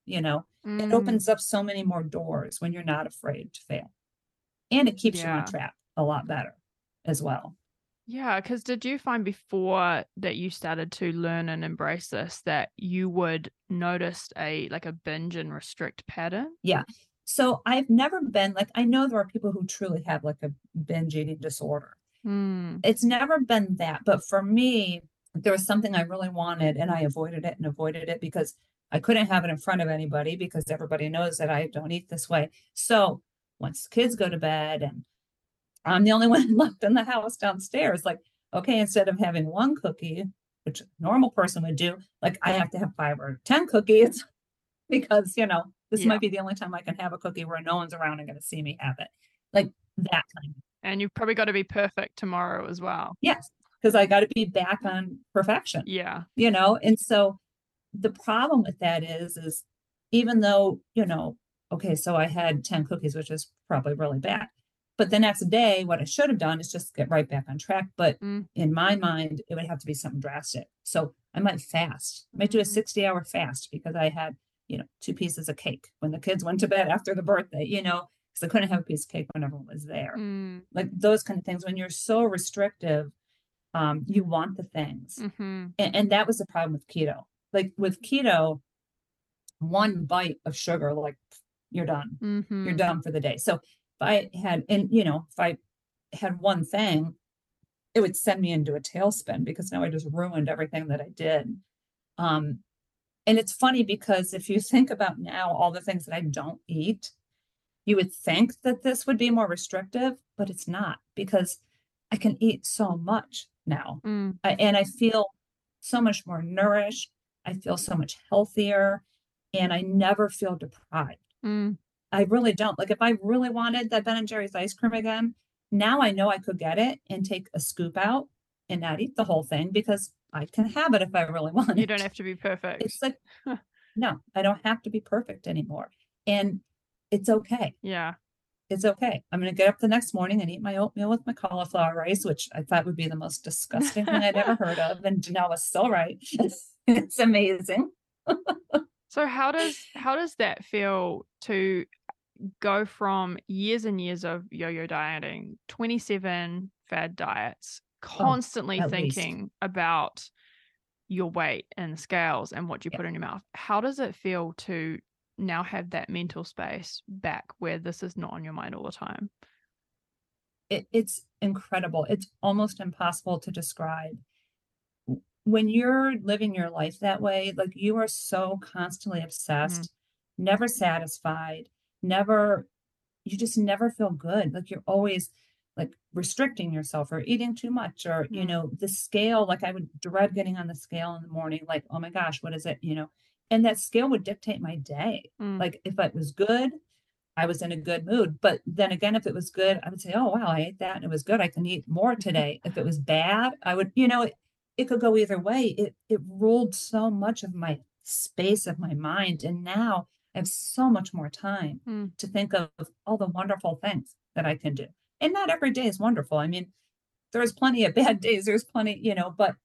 It Mm. opens up so many more doors when you're not afraid to fail. And it keeps you on Yeah. track a lot better as well. Yeah, because did you find before that you started to learn and embrace this that you would notice a binge and restrict pattern? Yeah. So I've never been like, I know there are people who truly have like a binge eating disorder. Mm. It's never been that. But for me, there was something I really wanted and I avoided it and avoided it because I couldn't have it in front of anybody because everybody knows that I don't eat this way. So once the kids go to bed and I'm the only one left in the house downstairs, like, okay, instead of having one cookie, which a normal person would do, like I have to have 5 or 10 cookies because, this Yeah. might be the only time I can have a cookie where no one's around and going to see me have it. Like that kind. And you've probably got to be perfect tomorrow as well. Yes, because I got to be back on perfection, Yeah. And so the problem with that is even though, okay, so I had 10 cookies, which is probably really bad. But the next day, what I should have done is just get right back on track. But Mm. in my mind, it would have to be something drastic. So I might fast. I might do a 60-hour fast because I had, 2 pieces of cake when the kids went to bed after the birthday, because I couldn't have a piece of cake when everyone was there. Mm. Like those kind of things. When you're so restrictive, you want the things. Mm-hmm. And that was the problem with keto. Like with keto, one bite of sugar, like you're done. Mm-hmm. You're done for the day. So if I had one thing, it would send me into a tailspin because now I just ruined everything that I did. And it's funny because if you think about now all the things that I don't eat, you would think that this would be more restrictive, but it's not because I can eat so much now. Mm. And I feel so much more nourished. I feel so much healthier and I never feel deprived. Mm. I really don't. Like if I really wanted that Ben and Jerry's ice cream again, now I know I could get it and take a scoop out and not eat the whole thing because I can have it if I really want it. You don't have to be perfect. It's like, no, I don't have to be perfect anymore. And it's okay. Yeah. It's okay. I'm going to get up the next morning and eat my oatmeal with my cauliflower rice, which I thought would be the most disgusting thing I'd ever heard of. And Janelle was so right. It's amazing. So how does that feel to go from years and years of yo-yo dieting, 27 fad diets, constantly thinking about your weight and scales and what you put in your mouth? How does it feel to now have that mental space back where this is not on your mind all the time? It's incredible. It's almost impossible to describe. When you're living your life that way, like you are so constantly obsessed, never satisfied, you just never feel good. Like you're always like restricting yourself or eating too much or, the scale, like I would dread getting on the scale in the morning, like, oh my gosh, what is it? And that scale would dictate my day. Like if it was good, I was in a good mood. But then again, if it was good, I would say, oh, wow, I ate that and it was good. I can eat more today. If it was bad, I would, it could go either way. It ruled so much of my space of my mind. And now I have so much more time to think of all the wonderful things that I can do. And not every day is wonderful. I mean, there's plenty of bad days. There's plenty, but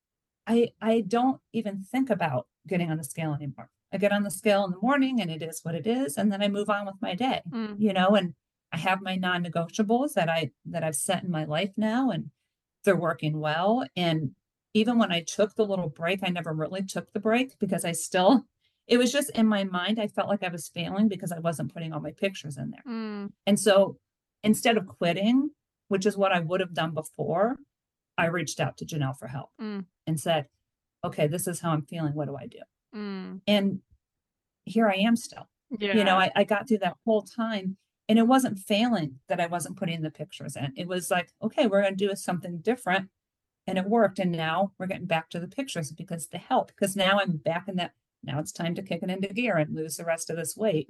I don't even think about getting on the scale anymore. I get on the scale in the morning and it is what it is. And then I move on with my day, and I have my non-negotiables that I've set in my life now and they're working well. And even when I took the little break, I never really took the break because it was just in my mind. I felt like I was failing because I wasn't putting all my pictures in there. And so instead of quitting, which is what I would have done before, I reached out to Janelle for help and said, okay, this is how I'm feeling. What do I do? And here I am still. Yeah. I got through that whole time and it wasn't failing that I wasn't putting the pictures in. It was like, okay, we're going to do something different. And it worked. And now we're getting back to the pictures because they help. Because now I'm back in that. Now it's time to kick it into gear and lose the rest of this weight.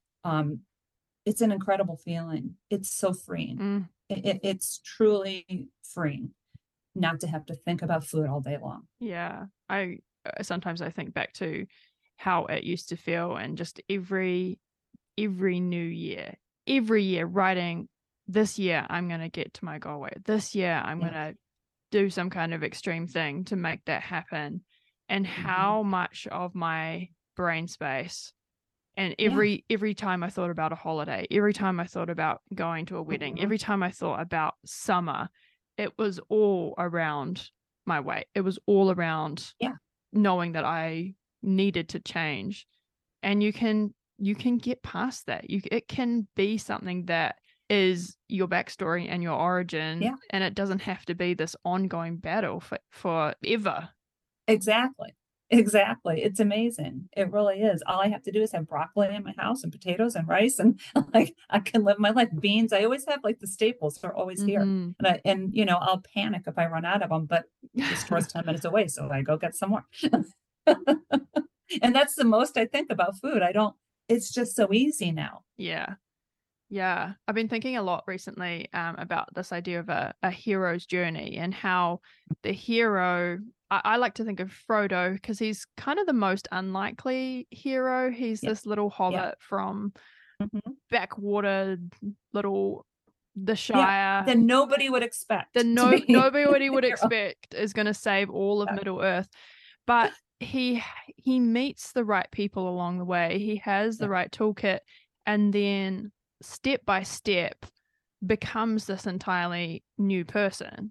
It's an incredible feeling. It's so freeing. It's truly freeing not to have to think about food all day long. Yeah. Sometimes I think back to how it used to feel and just every new year, writing, this year I'm going to get to my goal weight. This year I'm going to do some kind of extreme thing to make that happen. And how much of my brain space and every time I thought about a holiday, every time I thought about going to a wedding, every time I thought about summer, it was all around my weight. It was all around knowing that I needed to change. And you can get past that. It can be something that is your backstory and your origin, and it doesn't have to be this ongoing battle forever. Exactly. It's amazing. It really is. All I have to do is have broccoli in my house and potatoes and rice, and like I can live my life. Beans, I always have like the staples. They're always here, and I'll panic if I run out of them. But the store's 10 minutes away, so I go get some more. And that's the most I think about food. It's just so easy now. Yeah. I've been thinking a lot recently about this idea of a hero's journey and how the hero, I like to think of Frodo because he's kind of the most unlikely hero. He's this little hobbit from backwater little the Shire, that nobody would expect. Nobody would expect is going to save all of Middle Earth. But he meets the right people along the way. He has the right toolkit, and then step by step becomes this entirely new person,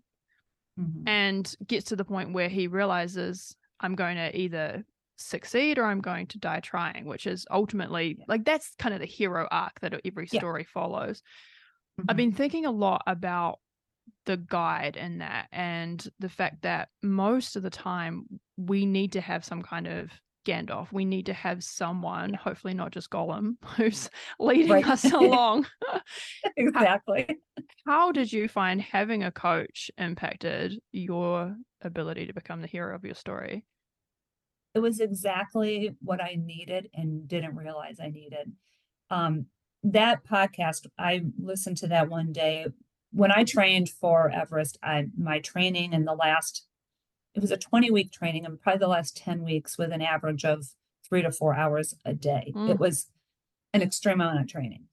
and gets to the point where he realizes, I'm going to either succeed or I'm going to die trying, which is ultimately like, that's kind of the hero arc that every story follows. I've been thinking a lot about the guide in that, and the fact that most of the time we need to have some kind of Gandalf. We need to have someone, hopefully not just Gollum, who's leading us along. Exactly. How did you find having a coach impacted your ability to become the hero of your story? It was exactly what I needed and didn't realize I needed. That podcast, I listened to that one day when I trained for Everest. My training in it was a 20-week training, and probably the last 10 weeks with an average of 3 to 4 hours a day. It was an extreme amount of training.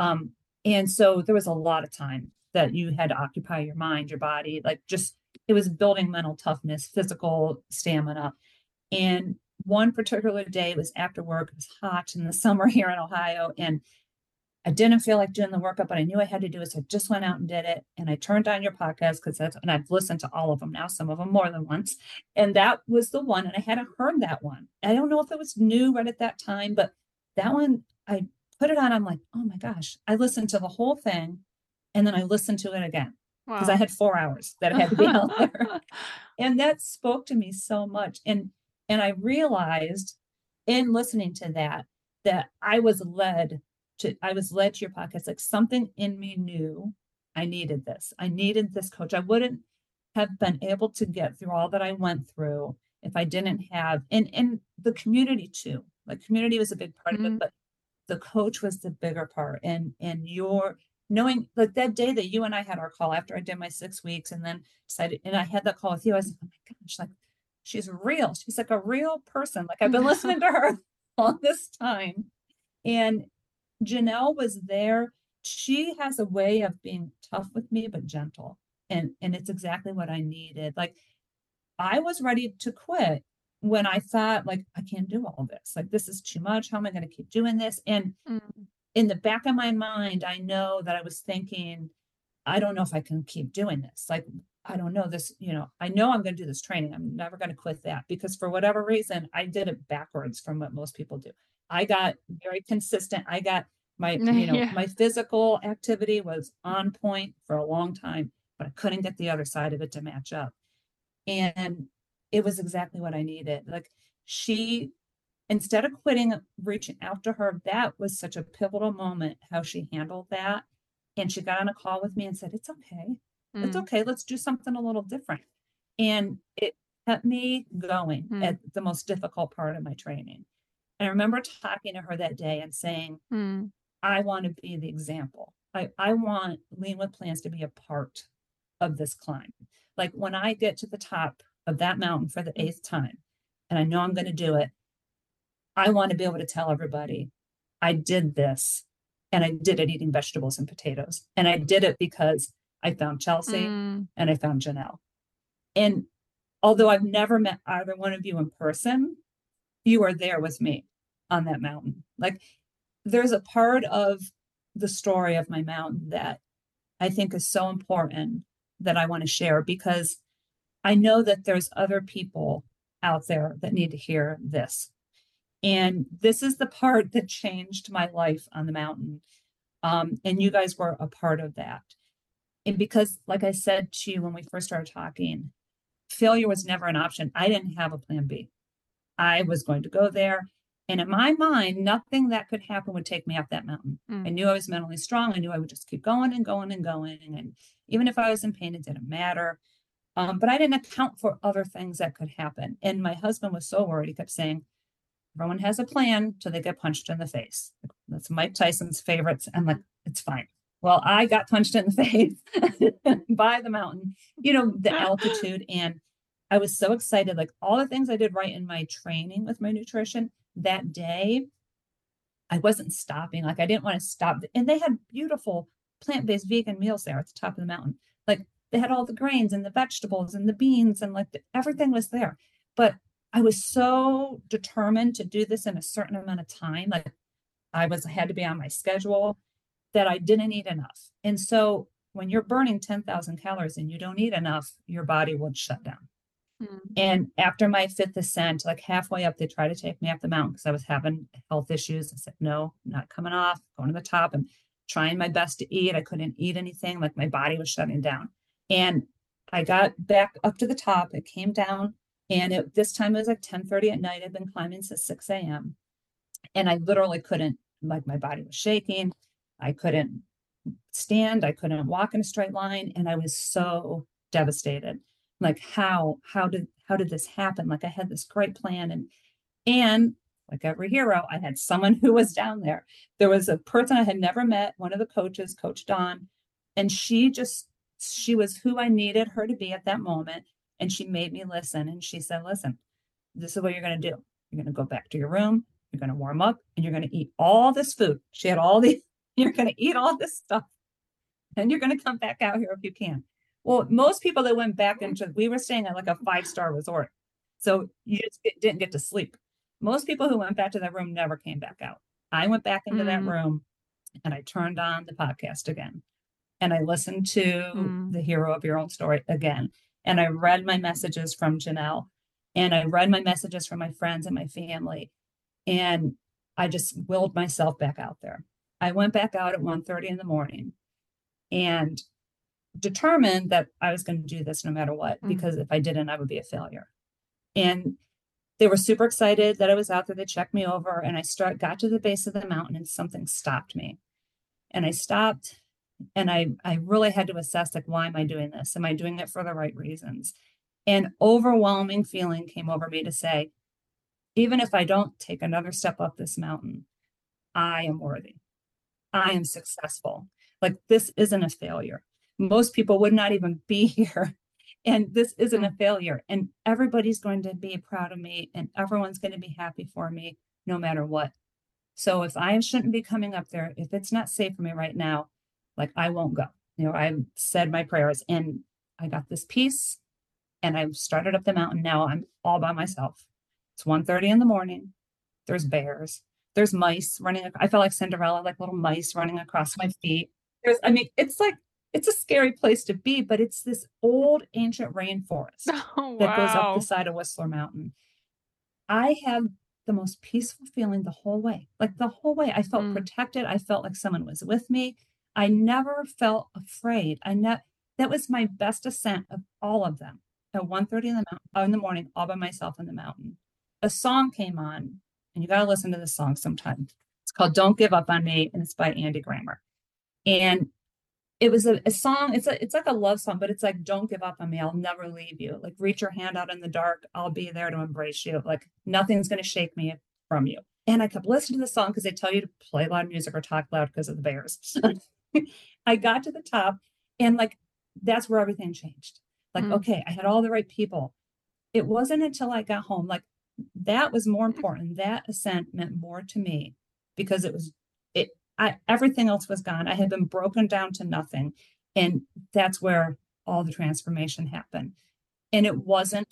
And so there was a lot of time that you had to occupy your mind, your body, like just, it was building mental toughness, physical stamina. And one particular day, it was after work, it was hot in the summer here in Ohio, and I didn't feel like doing the workout, but I knew I had to do it. So I just went out and did it. And I turned on your podcast and I've listened to all of them now, some of them more than once. And that was the one. And I hadn't heard that one. I don't know if it was new right at that time, but that one, I put it on. I'm like, oh my gosh, I listened to the whole thing. And then I listened to it again because I had 4 hours that I had to be out there. And that spoke to me so much. And I realized in listening to that I was led to your podcast. Like something in me knew I needed this. I needed this coach. I wouldn't have been able to get through all that I went through if I didn't have, and the community too. Like community was a big part of it, but the coach was the bigger part. And your knowing, like that day that you and I had our call after I did my 6 weeks and then decided, and I had that call with you, I was like, oh my gosh, like she's real. She's like a real person. Like I've been listening to her all this time. And Janelle was there. She has a way of being tough with me, but gentle. And it's exactly what I needed. Like I was ready to quit when I thought like, I can't do all this. Like, this is too much. How am I going to keep doing this? And in the back of my mind, I know that I was thinking, I don't know if I can keep doing this. Like, I don't know this, I know I'm going to do this training. I'm never going to quit that because for whatever reason, I did it backwards from what most people do. I got very consistent. I got my, my physical activity was on point for a long time, but I couldn't get the other side of it to match up. And it was exactly what I needed. Like she, instead of quitting, reaching out to her, that was such a pivotal moment, how she handled that. And she got on a call with me and said, it's okay. It's okay. Let's do something a little different. And it kept me going at the most difficult part of my training. And I remember talking to her that day and saying, I want to be the example. I want Lean with Plans to be a part of this climb. Like when I get to the top of that mountain for the 8th time, and I know I'm going to do it, I want to be able to tell everybody I did this, and I did it eating vegetables and potatoes. And I did it because I found Chelsea and I found Janelle. And although I've never met either one of you in person, you are there with me on that mountain. Like there's a part of the story of my mountain that I think is so important that I want to share because I know that there's other people out there that need to hear this. And this is the part that changed my life on the mountain. And you guys were a part of that. And because, like I said to you when we first started talking, failure was never an option. I didn't have a plan B. I was going to go there. And in my mind, nothing that could happen would take me up that mountain. I knew I was mentally strong. I knew I would just keep going and going and going. And even if I was in pain, it didn't matter. But I didn't account for other things that could happen. And my husband was so worried. He kept saying, everyone has a plan till they get punched in the face. That's Mike Tyson's favorites. I'm like, it's fine. Well, I got punched in the face by the mountain, the altitude. And I was so excited. Like all the things I did right in my training with my nutrition that day, I wasn't stopping. Like I didn't want to stop. And they had beautiful plant-based vegan meals there at the top of the mountain. Like they had all the grains and the vegetables and the beans and like everything was there. But I was so determined to do this in a certain amount of time. Like had to be on my schedule that I didn't eat enough. And so when you're burning 10,000 calories and you don't eat enough, your body will shut down. And after my fifth ascent, like halfway up, they tried to take me up the mountain because I was having health issues. I said, no, I'm not coming off, going to the top and trying my best to eat. I couldn't eat anything. Like my body was shutting down. And I got back up to the top. It came down. And this time it was like 10:30 at night. I'd been climbing since 6 a.m. And I literally couldn't, like my body was shaking. I couldn't stand. I couldn't walk in a straight line. And I was so devastated. Like how did this happen? Like I had this great plan and like every hero, I had someone who was down there. There was a person I had never met, one of the coaches, Coach Dawn, and she was who I needed her to be at that moment. And she made me listen. And she said, listen, this is what you're going to do. You're going to go back to your room. You're going to warm up and you're going to eat all this food. She had you're going to eat all this stuff and you're going to come back out here if you can. Well, most people that went back we were staying at like a 5-star resort. So you just didn't get to sleep. Most people who went back to that room never came back out. I went back into that room and I turned on the podcast again. And I listened to the hero of your own story again. And I read my messages from Janelle and I read my messages from my friends and my family. And I just willed myself back out there. I went back out at 1:30 in the morning and determined that I was going to do this no matter what, because if I didn't, I would be a failure. And they were super excited that I was out there. They checked me over and I got to the base of the mountain and something stopped me. And I stopped and I really had to assess, like, why am I doing this? Am I doing it for the right reasons? An overwhelming feeling came over me to say, even if I don't take another step up this mountain, I am worthy. I am successful. Like this isn't a failure. Most people would not even be here. And this isn't a failure. And everybody's going to be proud of me and everyone's going to be happy for me no matter what. So if I shouldn't be coming up there, if it's not safe for me right now, like I won't go. I've said my prayers and I got this peace and I've started up the mountain. Now I'm all by myself. It's 1:30 in the morning. There's bears. There's mice running. I felt like Cinderella, like little mice running across my feet. It's a scary place to be, but it's this old ancient rainforest that goes up the side of Whistler Mountain. I have the most peaceful feeling the whole way. Like the whole way I felt protected. I felt like someone was with me. I never felt afraid. That was my best ascent of all of them. At 1:30 in the morning, all by myself in the mountain. A song came on, and you got to listen to this song sometime. It's called Don't Give Up on Me, and it's by Andy Grammer. And it was a song, it's like a love song, but it's like, don't give up on me. I'll never leave you. Like, reach your hand out in the dark. I'll be there to embrace you. Like, nothing's going to shake me from you. And I kept listening to the song because they tell you to play loud music or talk loud because of the bears. I got to the top and like, that's where everything changed. Like, okay, I had all the right people. It wasn't until I got home, like that was more important. That ascent meant more to me because everything else was gone. I had been broken down to nothing. And that's where all the transformation happened. And it wasn't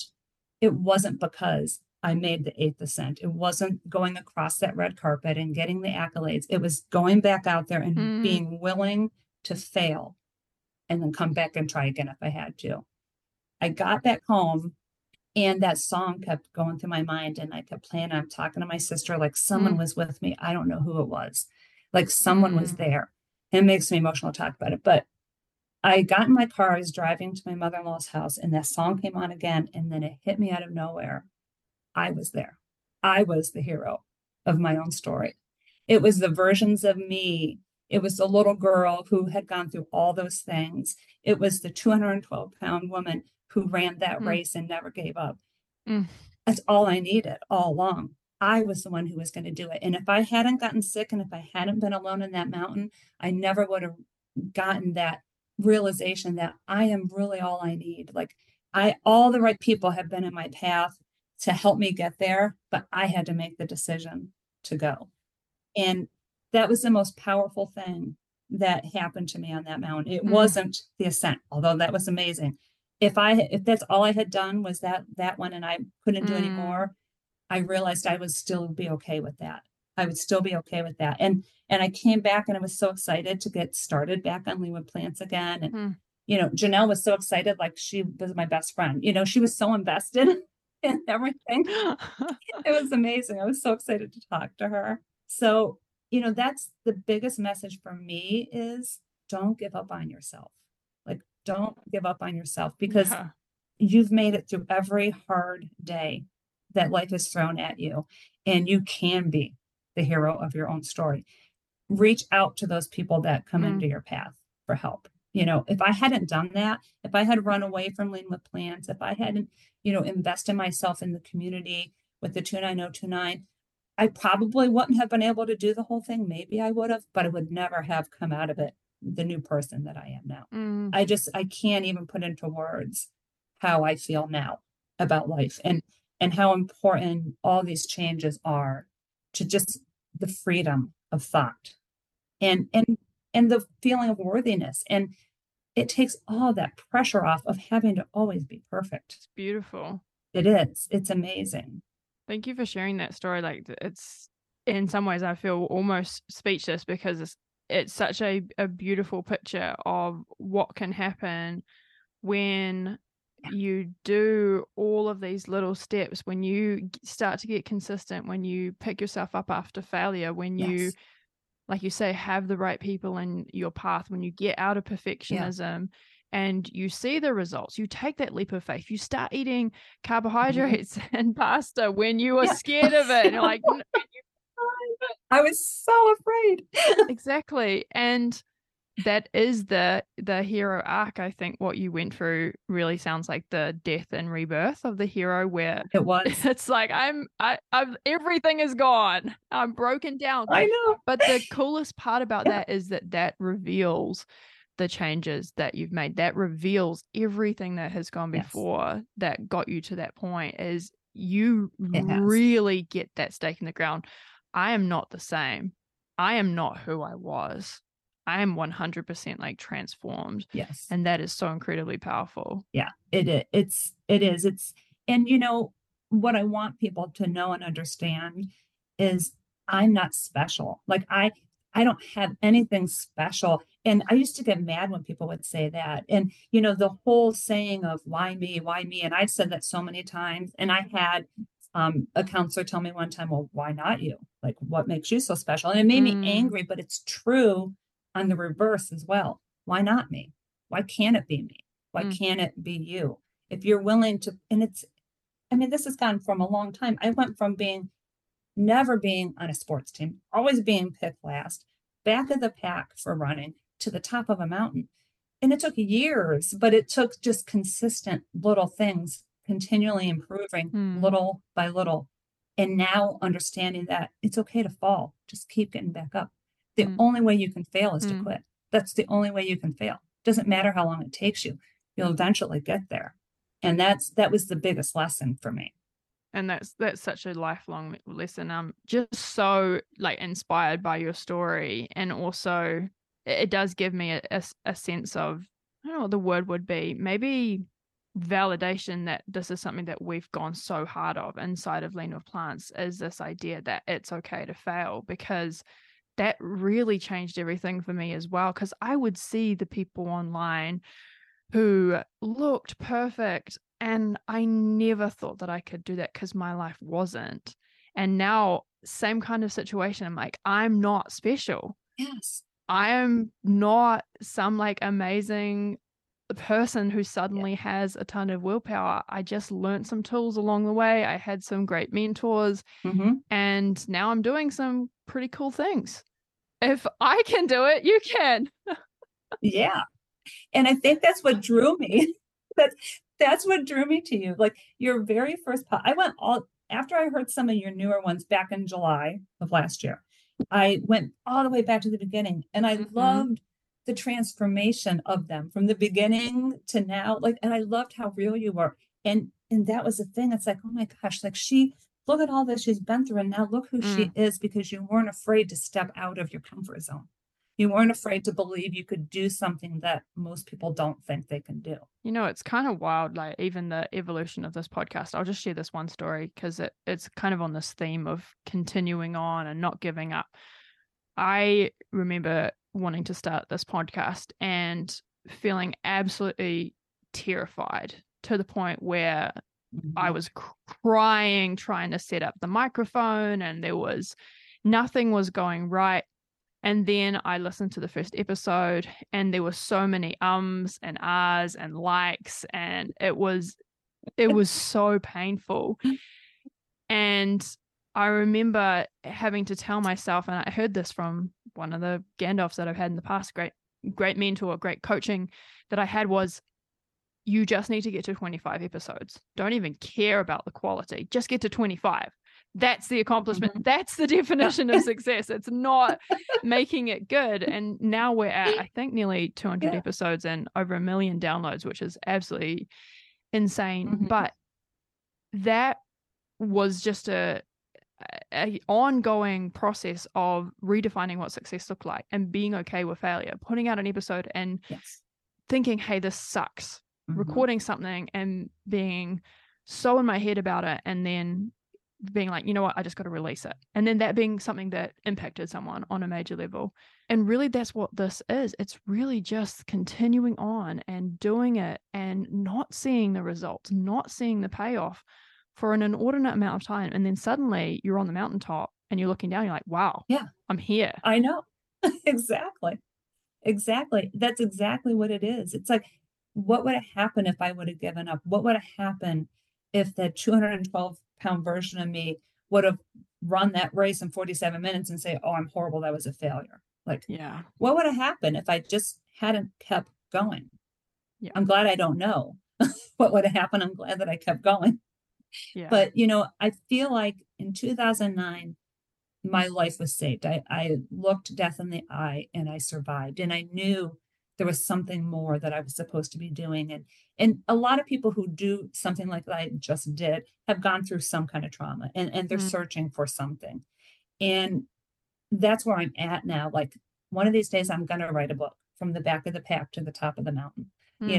because I made the 8th ascent. It wasn't going across that red carpet and getting the accolades. It was going back out there and being willing to fail and then come back and try again if I had to. I got back home and that song kept going through my mind and I kept playing. I'm talking to my sister, like someone was with me. I don't know who it was. Like someone was there. And it makes me emotional to talk about it. But I got in my car, I was driving to my mother-in-law's house and that song came on again. And then it hit me out of nowhere. I was there. I was the hero of my own story. It was the versions of me. It was the little girl who had gone through all those things. It was the 212-pound woman who ran that race and never gave up. That's all I needed all along. I was the one who was going to do it. And if I hadn't gotten sick and if I hadn't been alone in that mountain, I never would have gotten that realization that I am really all I need. Like all the right people have been in my path to help me get there, but I had to make the decision to go. And that was the most powerful thing that happened to me on that mountain. It Mm. wasn't the ascent, although that was amazing. If that's all I had done was that one and I couldn't do any more, I realized I would still be okay with that. I would still be okay with that. And I came back and I was so excited to get started back on Leawood Plants again. And Janelle was so excited, like she was my best friend. She was so invested in everything. It was amazing. I was so excited to talk to her. So, that's the biggest message for me is don't give up on yourself. Like, don't give up on yourself because you've made it through every hard day that life has thrown at you, and you can be the hero of your own story. Reach out to those people that come into your path for help. If I hadn't done that, if I had run away from Leawood Plants, if I hadn't, invested myself in the community with the 29029, I probably wouldn't have been able to do the whole thing. Maybe I would have, but I would never have come out of it the new person that I am now. I can't even put into words how I feel now about life and how important all these changes are to just the freedom of thought and the feeling of worthiness. And it takes all that pressure off of having to always be perfect. It's beautiful. It is. It's amazing. Thank you for sharing that story. Like, it's, in some ways I feel almost speechless because it's such a beautiful picture of what can happen when you do all of these little steps, when you start to get consistent, when you pick yourself up after failure, when you, like you say, have the right people in your path, when you get out of perfectionism and you see the results, you take that leap of faith, you start eating carbohydrates and pasta when you were scared of it. And you're like, I was so afraid. Exactly. And that is the hero arc. I think what you went through really sounds like the death and rebirth of the hero, where it was. It's like I'm everything is gone. I'm broken down. I know. But the coolest part about that is that reveals the changes that you've made. That reveals everything that has gone before that got you to that point. Is you really get that stake in the ground. I am not the same. I am not who I was. I am 100% like transformed. Yes. And that is so incredibly powerful. Yeah, it is. And what I want people to know and understand is I'm not special. Like I don't have anything special. And I used to get mad when people would say that. And, the whole saying of why me? And I've said that so many times. And I had a counselor tell me one time, well, why not you? Like, what makes you so special? And it made me angry, but it's true on the reverse as well. Why not me? Why can't it be me? Why can't it be you? If you're willing to, and this has gone from a long time. I went from never being on a sports team, always being picked last, back of the pack for running, to the top of a mountain. And it took years, but it took just consistent little things, continually improving little by little. And now understanding that it's okay to fall, just keep getting back up. The only way you can fail is to quit. That's the only way you can fail. Doesn't matter how long it takes you. You'll eventually get there. And that was the biggest lesson for me. And that's such a lifelong lesson. I'm just so like inspired by your story. And also it does give me a sense of, I don't know what the word would be, maybe validation that this is something that we've gone so hard of inside of Leawood Plants, is this idea that it's okay to fail, because that really changed everything for me as well. Because I would see the people online who looked perfect, and I never thought that I could do that because my life wasn't. And now, same kind of situation. I'm like, I'm not special. Yes. I am not some like amazing person who suddenly has a ton of willpower. I just learned some tools along the way. I had some great mentors, and now I'm doing some pretty cool things. If I can do it, you can. Yeah. And I think that's what drew me. That's what drew me to you. Like your very first I went after I heard some of your newer ones back in July of last year. I went all the way back to the beginning, and I loved the transformation of them from the beginning to now. Like, and I loved how real you were. And that was the thing. It's like, oh my gosh, like look at all that she's been through, and now look who she is, because you weren't afraid to step out of your comfort zone. You weren't afraid to believe you could do something that most people don't think they can do. You know, it's kind of wild, like even the evolution of this podcast. I'll just share this one story because it's kind of on this theme of continuing on and not giving up. I remember wanting to start this podcast and feeling absolutely terrified to the point where I was crying trying to set up the microphone, and nothing was going right. And then I listened to the first episode, and there were so many ums and ahs and likes, and it was so painful. And I remember having to tell myself, and I heard this from one of the Gandalfs that I've had in the past, great mentor, great coaching that I had, was you just need to get to 25 episodes. Don't even care about the quality. Just get to 25. That's the accomplishment. Mm-hmm. That's the definition of success. It's not making it good. And now we're at, I think, nearly 200 episodes and over 1 million downloads, which is absolutely insane. Mm-hmm. But that was just a ongoing process of redefining what success looked like and being okay with failure, putting out an episode and thinking, hey, this sucks. Mm-hmm. Recording something and being so in my head about it, and then being like, you know what, I just got to release it. And then that being something that impacted someone on a major level. And really that's what this is. It's really just continuing on and doing it and not seeing the results, not seeing the payoff for an inordinate amount of time. And then suddenly you're on the mountaintop and you're looking down, you're like, wow, I'm here. I know. Exactly. That's exactly what it is. It's like, what would have happened if I would have given up? What would have happened if the 212-pound version of me would have run that race in 47 minutes and say, oh, I'm horrible, that was a failure? Like, what would have happened if I just hadn't kept going? I'm glad I don't know what would have happened. I'm glad that I kept going. But, I feel like in 2009, my life was saved. I looked death in the eye and I survived. And I knew there was something more that I was supposed to be doing. And a lot of people who do something like that I just did have gone through some kind of trauma and they're searching for something. And that's where I'm at now. Like, one of these days I'm going to write a book, From the Back of the Pack to the Top of the Mountain.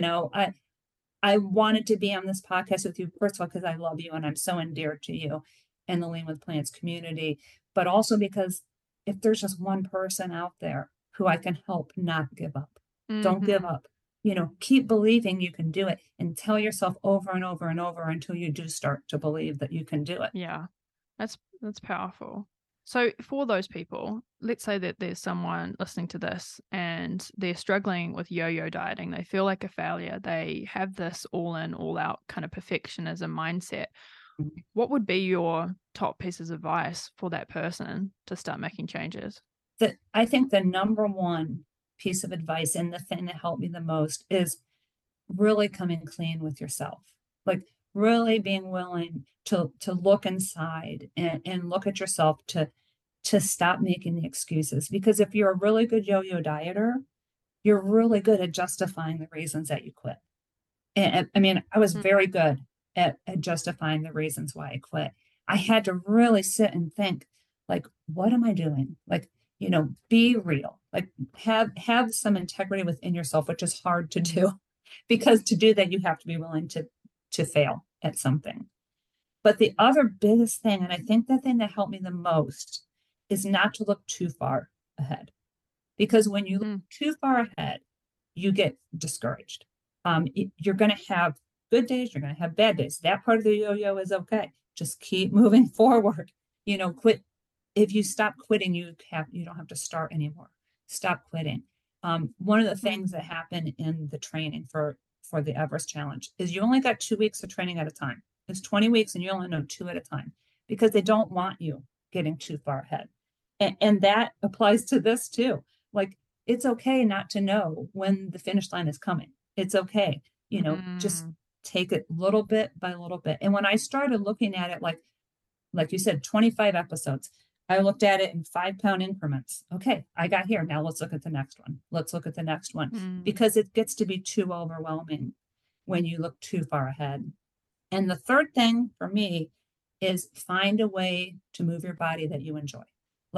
I wanted to be on this podcast with you, first of all, because I love you and I'm so endeared to you and the Lean with Plants community, but also because if there's just one person out there who I can help not give up, don't give up, keep believing you can do it, and tell yourself over and over and over until you do start to believe that you can do it. Yeah, that's powerful. So for those people, let's say that there's someone listening to this and they're struggling with yo-yo dieting. They feel like a failure. They have this all in, all out kind of perfectionism mindset. What would be your top pieces of advice for that person to start making changes? I think the number one piece of advice, and the thing that helped me the most, is really coming clean with yourself. Like, really being willing to look inside and look at yourself, to stop making the excuses. Because if you're a really good yo-yo dieter, you're really good at justifying the reasons that you quit. And I mean, I was very good at justifying the reasons why I quit. I had to really sit and think, like, what am I doing? Like, be real, like have some integrity within yourself, which is hard to do, because to do that, you have to be willing to fail at something. But the other biggest thing, and I think the thing that helped me the most, is not to look too far ahead. Because when you look too far ahead, you get discouraged. You're going to have good days, you're going to have bad days. That part of the yo-yo is okay. Just keep moving forward. Quit. If you stop quitting, you don't have to start anymore. Stop quitting. One of the things that happened in the training for the Everest Challenge is you only got 2 weeks of training at a time. It's 20 weeks and you only know 2 at a time, because they don't want you getting too far ahead. And that applies to this too. Like, it's okay not to know when the finish line is coming. It's okay. Just take it little bit by little bit. And when I started looking at it, like you said, 25 episodes, I looked at it in 5-pound increments. Okay, I got here. Now let's look at the next one. Let's look at the next one. Because it gets to be too overwhelming when you look too far ahead. And the third thing for me is find a way to move your body that you enjoy. Like,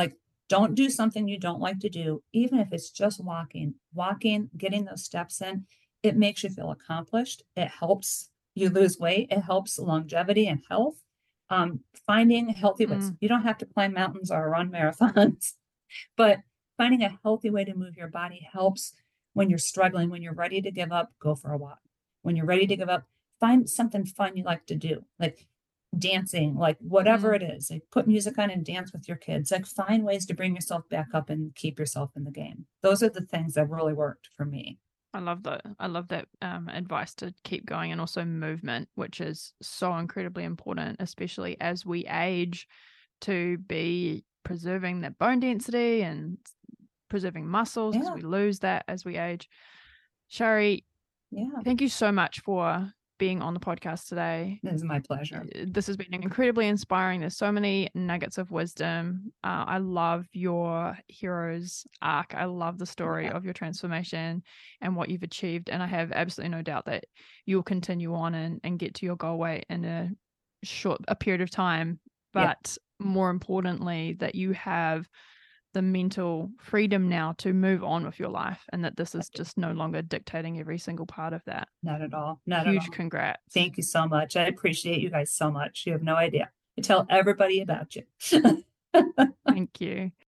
Don't do something you don't like to do, even if it's just walking, getting those steps in. It makes you feel accomplished. It helps you lose weight. It helps longevity and health. Finding healthy ways. You don't have to climb mountains or run marathons, but finding a healthy way to move your body helps when you're struggling. When you're ready to give up, go for a walk. When you're ready to give up, find something fun you like to do, like dancing, like whatever it is. Like put music on and dance with your kids. Like find ways to bring yourself back up and keep yourself in the game. Those are the things that really worked for me. I love that. I love that advice to keep going, and also movement, which is so incredibly important, especially as we age, to be preserving that bone density and preserving muscles, because we lose that as we age. Shari, thank you so much for being on the podcast today. It is my pleasure. This has been incredibly inspiring. There's so many nuggets of wisdom. I love your hero's arc. I love the story of your transformation and what you've achieved. And I have absolutely no doubt that you'll continue on and get to your goal weight in a period of time. But more importantly, that you have the mental freedom now to move on with your life, and that this is just no longer dictating every single part of that. Not at all. Not Huge at all. congrats. Thank you so much. I appreciate you guys so much. You have no idea. I tell everybody about you. Thank you.